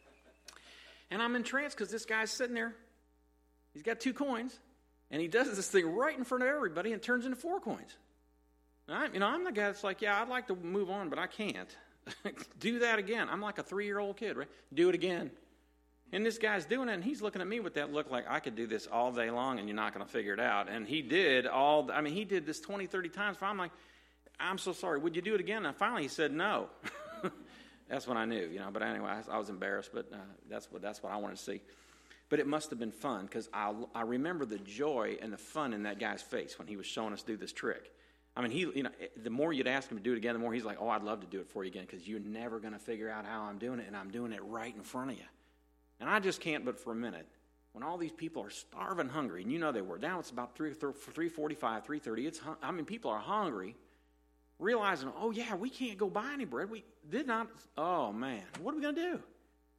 And I'm entranced because this guy's sitting there. He's got two coins. And he does this thing right in front of everybody and turns into four coins. I, you know, I'm the guy that's like, yeah, I'd like to move on, but I can't. Do that again. I'm like a three-year-old kid, right? Do it again. And this guy's doing it, and he's looking at me with that look like I could do this all day long, and you're not going to figure it out. And he did all, I mean, he did this twenty, thirty times. I'm like, I'm so sorry. Would you do it again? And finally he said no. That's when I knew, you know. But anyway, I, I was embarrassed, but uh, that's what that's what I wanted to see. But it must have been fun because I, I remember the joy and the fun in that guy's face when he was showing us do this trick. I mean, he, you know, the more you'd ask him to do it again, the more he's like, oh, I'd love to do it for you again because you're never going to figure out how I'm doing it, and I'm doing it right in front of you. And I just can't but for a minute, when all these people are starving hungry, and you know they were. Now it's about three forty-five, three thirty. It's, I mean, people are hungry. realizing, oh, yeah, we can't go buy any bread. We did not. Oh, man, what are we going to do?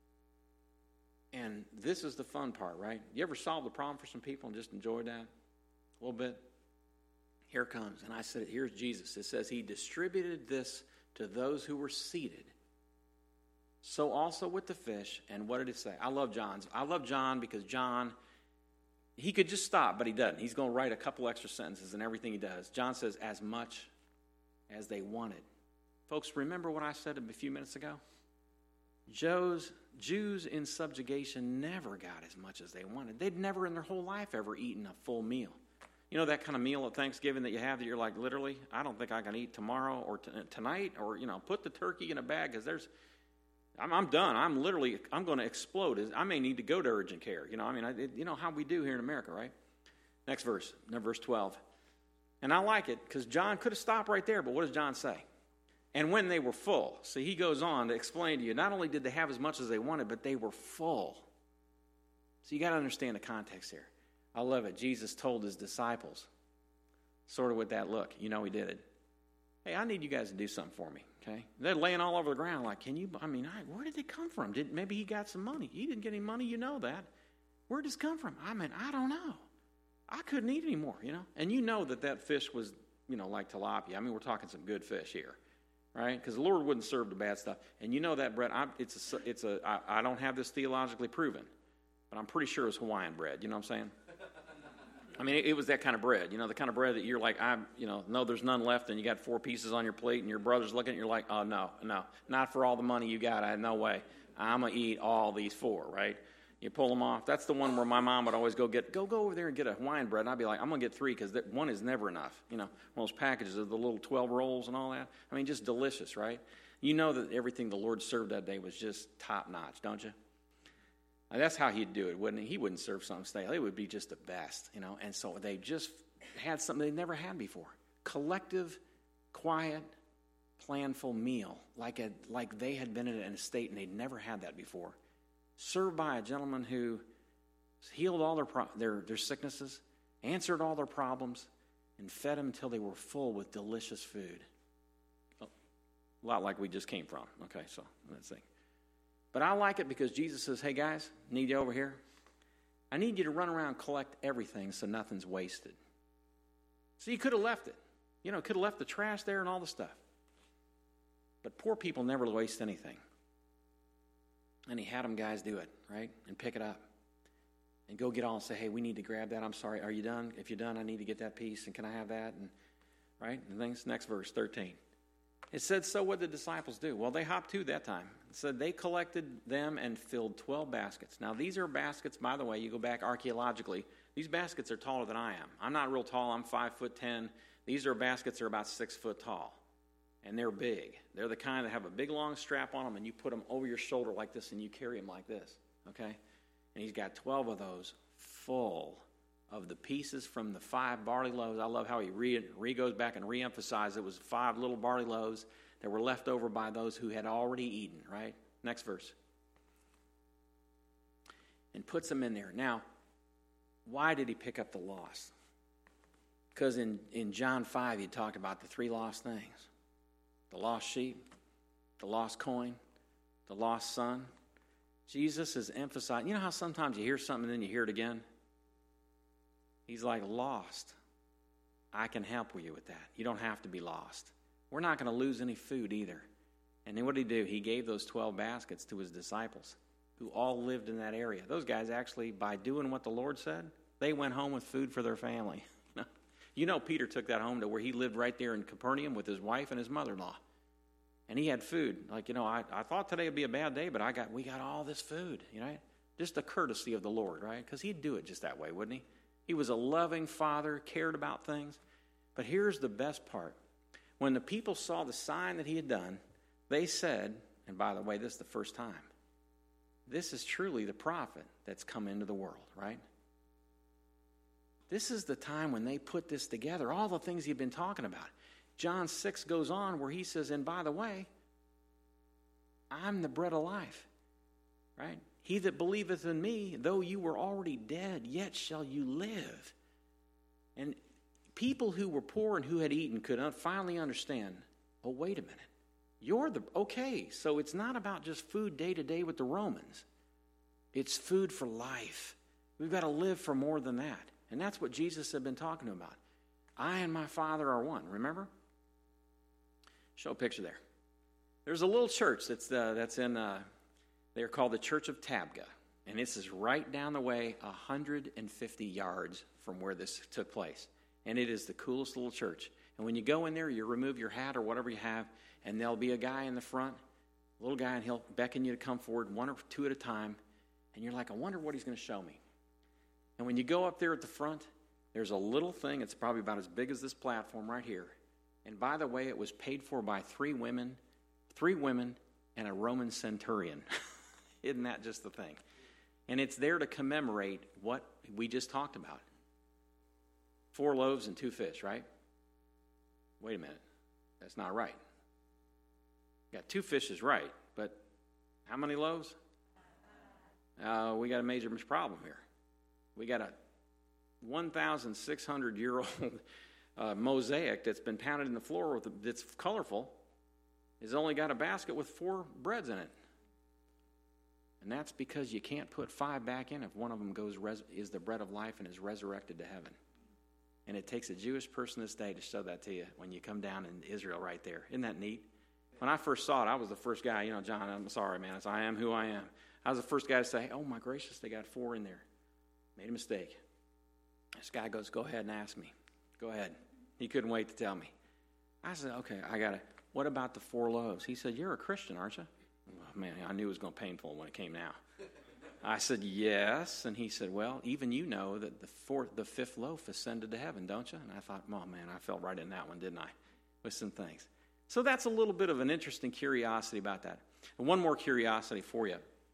And this is the fun part, right? You ever solve the problem for some people and just enjoy that a little bit? Here it comes. And I said, here's Jesus. It says he distributed this to those who were seated. So also with the fish. And what did it say? I love John's. I love John because John, he could just stop, but he doesn't. He's going to write a couple extra sentences in everything he does. John says, as much as they wanted. Folks, remember what I said a few minutes ago? Joe's, Jews in subjugation never got as much as they wanted. They'd never in their whole life ever eaten a full meal. You know that kind of meal at Thanksgiving that you have that you're like, literally, I don't think I can eat tomorrow or t- tonight, or, you know, put the turkey in a bag because there's, I'm, I'm done. I'm literally, I'm going to explode. I may need to go to urgent care. You know, I mean, I, it, you know how we do here in America, right? Next verse, verse twelve. And I like it because John could have stopped right there, but what does John say? And when they were full. See, he goes on to explain to you, not only did they have as much as they wanted, but they were full. So you got to understand the context here. I love it. Jesus told his disciples, sort of with that look. You know he did it. Hey, I need you guys to do something for me, okay? They're laying all over the ground like, can you, I mean, I, where did it come from? Did, maybe he got some money. He didn't get any money, you know that. Where did this come from? I mean, I don't know. I couldn't eat anymore, you know? And you know that that fish was, you know, like tilapia. I mean, we're talking some good fish here, right? Because the Lord wouldn't serve the bad stuff. And you know that bread, I, it's a, it's a I, I don't have this theologically proven, but I'm pretty sure it was Hawaiian bread, you know what I'm saying? I mean, it, it was that kind of bread, you know, the kind of bread that you're like, I, you know, no, there's none left, and you got four pieces on your plate, and your brother's looking at you, you're like, oh, no, no, not for all the money you got. I had no way. I'm going to eat all these four, right? You pull them off. That's the one where my mom would always go get, go go over there and get a Hawaiian bread, and I'd be like, I'm going to get three because one is never enough. You know, one of those packages of the little twelve rolls and all that. I mean, just delicious, right? You know that everything the Lord served that day was just top-notch, don't you? Now, that's how he'd do it, wouldn't he? He wouldn't serve something stale. It would be just the best, you know. And so they just had something they'd never had before. Collective, quiet, planful meal, like a, like they had been in an estate and they'd never had that before. Served by a gentleman who healed all their, pro- their, their sicknesses, answered all their problems, and fed them until they were full with delicious food. A lot like we just came from. Okay, so let's see. But I like it because Jesus says, hey guys, need you over here. I need you to run around and collect everything so nothing's wasted. So you could have left it. You know, could have left the trash there and all the stuff. But poor people never waste anything. And he had them guys do it, right? And pick it up. And go get all and say, hey, we need to grab that. I'm sorry, are you done? If you're done, I need to get that piece. And can I have that? And right? And then next verse, thirteen. It said, so what did the disciples do? Well, they hopped to that time. It said they collected them and filled twelve baskets. Now, these are baskets, by the way, you go back archaeologically. These baskets are taller than I am. I'm not real tall. I'm five foot ten. These are baskets that are about six foot tall. And they're big. They're the kind that have a big, long strap on them, and you put them over your shoulder like this, and you carry them like this, okay? And he's got twelve of those full of the pieces from the five barley loaves. I love how he re, re goes back and re-emphasizes it was five little barley loaves that were left over by those who had already eaten, right? Next verse. And puts them in there. Now, why did he pick up the lost? Because in, in John five, he talked about the three lost things. The lost sheep, the lost coin, the lost son. Jesus is emphasizing, you know how sometimes you hear something and then you hear it again? He's like, lost. I can help you with that. You don't have to be lost. We're not going to lose any food either. And then what did he do? He gave those twelve baskets to his disciples who all lived in that area. Those guys actually, by doing what the Lord said, they went home with food for their family. You know, Peter took that home to where he lived right there in Capernaum with his wife and his mother-in-law. And he had food. Like, you know, I, I thought today would be a bad day, but I got we got all this food, you know. Just the courtesy of the Lord, right? Because he'd do it just that way, wouldn't he? He was a loving father, cared about things. But here's the best part. When the people saw the sign that he had done, they said, and by the way, this is the first time, this is truly the prophet that's come into the world, right? This is the time when they put this together, all the things he'd been talking about. John six goes on where he says, and by the way, I'm the bread of life, right? He that believeth in me, though you were already dead, yet shall you live. And people who were poor and who had eaten could finally understand but wait a minute. You're the, okay, so it's not about just food day to day with the Romans. It's food for life. We've got to live for more than that. And that's what Jesus had been talking about. I and my Father are one, remember? Show a picture there. There's a little church that's uh, that's in, uh, they're called the Church of Tabgha. And this is right down the way, one hundred fifty yards from where this took place. And it is the coolest little church. And when you go in there, you remove your hat or whatever you have, and there'll be a guy in the front, a little guy, and he'll beckon you to come forward one or two at a time. And you're like, I wonder what he's going to show me. And when you go up there at the front, there's a little thing. It's probably about as big as this platform right here. And by the way, it was paid for by three women, three women and a Roman centurion. Isn't that just the thing? And it's there to commemorate what we just talked about. Four loaves and two fish, right? Wait a minute. That's not right. Got two fishes right, but how many loaves? Uh, we got a major problem here. We got a one thousand six hundred year old uh, mosaic that's been pounded in the floor with a, that's colorful. It's only got a basket with four breads in it. And that's because you can't put five back in if one of them goes res- is the bread of life and is resurrected to heaven. And it takes a Jewish person this day to show that to you when you come down in Israel right there. Isn't that neat? When I first saw it, I was the first guy, you know, John, I'm sorry, man. It's, I am who I am. I was the first guy to say, oh, my gracious, they got four in there. Made a mistake. This guy goes, go ahead and ask me. Go ahead. He couldn't wait to tell me. I said, okay, I got it. What about the four loaves? He said, you're a Christian, aren't you? Oh, man, I knew it was going to be painful when it came now. I said, yes. And he said, well, even you know that the fourth, the fifth loaf ascended to heaven, don't you? And I thought, oh, man, I fell right in that one, didn't I? With some things. So that's a little bit of an interesting curiosity about that. And one more curiosity for you.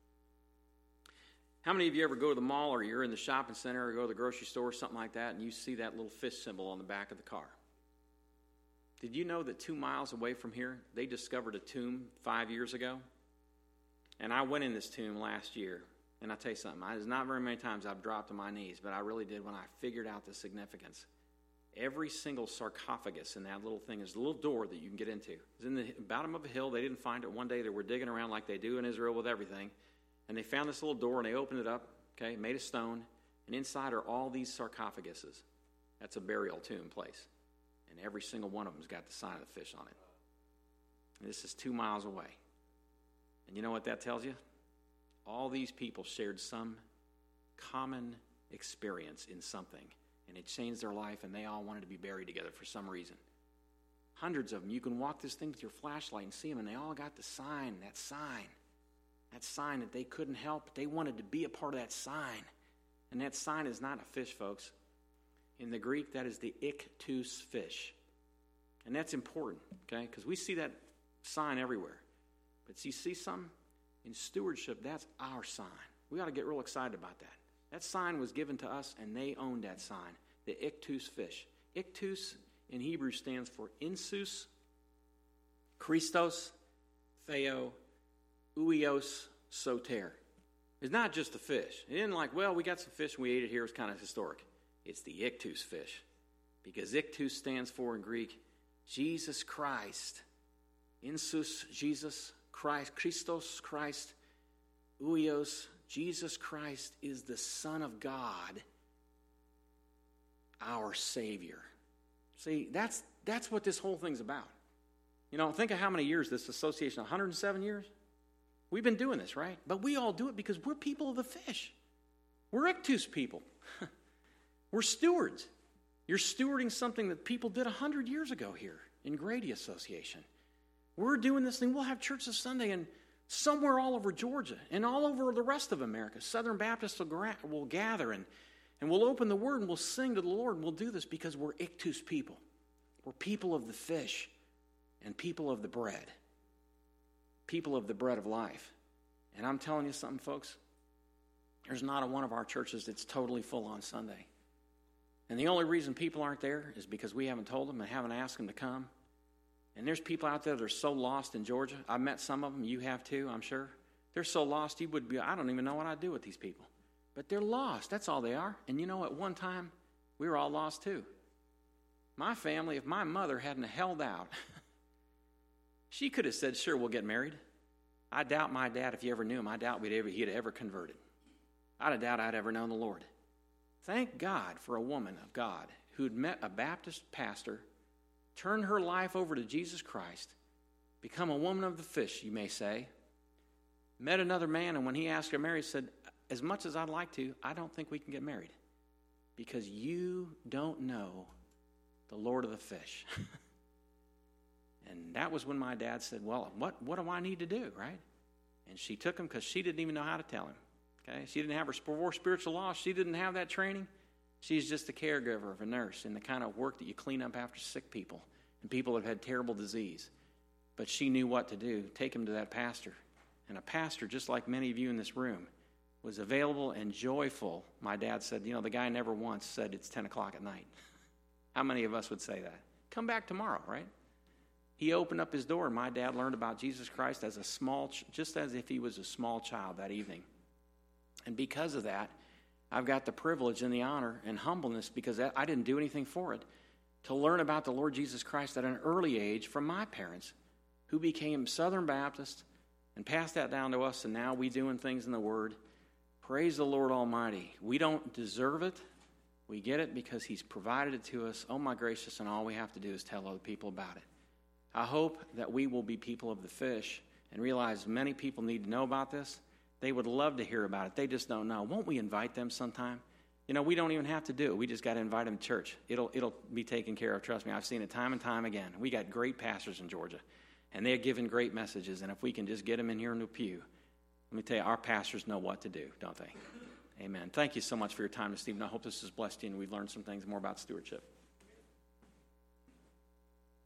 How many of you ever go to the mall or you're in the shopping center or go to the grocery store or something like that and you see that little fish symbol on the back of the car? Did you know that two miles away from here, they discovered a tomb five years ago? And I went in this tomb last year. And I'll tell you something, there's not very many times I've dropped to my knees, but I really did when I figured out the significance. Every single sarcophagus in that little thing is a little door that you can get into. It's in the bottom of a hill. They didn't find it. One day they were digging around like they do in Israel with everything. And they found this little door, and they opened it up, okay, made of stone. And inside are all these sarcophaguses. That's a burial tomb place. And every single one of them's got the sign of the fish on it. And this is two miles away. And you know what that tells you? All these people shared some common experience in something. And it changed their life, and they all wanted to be buried together for some reason. Hundreds of them. You can walk this thing with your flashlight and see them, and they all got the sign, that sign. That sign that they couldn't help, but they wanted to be a part of that sign. And that sign is not a fish, folks. In the Greek, that is the ichthus fish. And that's important, okay? Because we see that sign everywhere. But you see something? In stewardship, that's our sign. We ought to get real excited about that. That sign was given to us, and they owned that sign, the ichthus fish. Ichthus in Hebrew stands for Insus, Christos, Theo, Uios, Soter. It's not just a fish. It isn't like, well, we got some fish and we ate it here. It's kind of historic. It's the ichthus fish. Because ichthus stands for, in Greek, Jesus Christ. Insus, Jesus Christ, Christos, Christ, Uios, Jesus Christ is the Son of God, our Savior. See, that's that's what this whole thing's about. You know, think of how many years this association, one hundred seven years? We've been doing this, right? But we all do it because we're people of the fish. We're ichthus people. We're stewards. You're stewarding something that people did one hundred years ago here in Grady Association. We're doing this thing. We'll have church this Sunday and somewhere all over Georgia and all over the rest of America. Southern Baptists will, gra- will gather and, and we'll open the Word and we'll sing to the Lord. And we'll do this because we're ichthus people. We're people of the fish and people of the bread. People of the bread of life. And I'm telling you something, folks. There's not a one of our churches that's totally full on Sunday. And the only reason people aren't there is because we haven't told them and haven't asked them to come. And there's people out there that are so lost in Georgia. I've met some of them. You have too, I'm sure. They're so lost, you would be, I don't even know what I'd do with these people. But they're lost. That's all they are. And you know, at one time, we were all lost too. My family, if my mother hadn't held out She could have said, sure, we'll get married. I doubt my dad, if you ever knew him, I doubt we'd ever, he'd ever converted. I doubt I'd ever known the Lord. Thank God for a woman of God who'd met a Baptist pastor, turned her life over to Jesus Christ, become a woman of the fish, you may say, met another man, and when he asked her to marry, said, as much as I'd like to, I don't think we can get married because you don't know the Lord of the fish. And that was when my dad said, well, what, what do I need to do, right? And she took him because she didn't even know how to tell him. Okay, she didn't have her four spiritual laws. She didn't have that training. She's just a caregiver of a nurse and the kind of work that you clean up after sick people and people that have had terrible disease. But she knew what to do. Take him to that pastor. And a pastor, just like many of you in this room, was available and joyful. My dad said, you know, the guy never once said it's ten o'clock at night. How many of us would say that? Come back tomorrow, right? He opened up his door, and my dad learned about Jesus Christ as a small, just as if he was a small child that evening. And because of that, I've got the privilege and the honor and humbleness, because I didn't do anything for it, to learn about the Lord Jesus Christ at an early age from my parents, who became Southern Baptist and passed that down to us, and now we doing things in the Word. Praise the Lord Almighty. We don't deserve it. We get it because He's provided it to us. Oh, my gracious, and all we have to do is tell other people about it. I hope that we will be people of the fish and realize many people need to know about this. They would love to hear about it. They just don't know. Won't we invite them sometime? You know, we don't even have to do it. We just got to invite them to church. It'll it'll be taken care of. Trust me, I've seen it time and time again. We got great pastors in Georgia, and they're giving great messages. And if we can just get them in here in the pew, let me tell you, our pastors know what to do, don't they? Amen. Thank you so much for your time this evening. I hope this has blessed you and we've learned some things more about stewardship.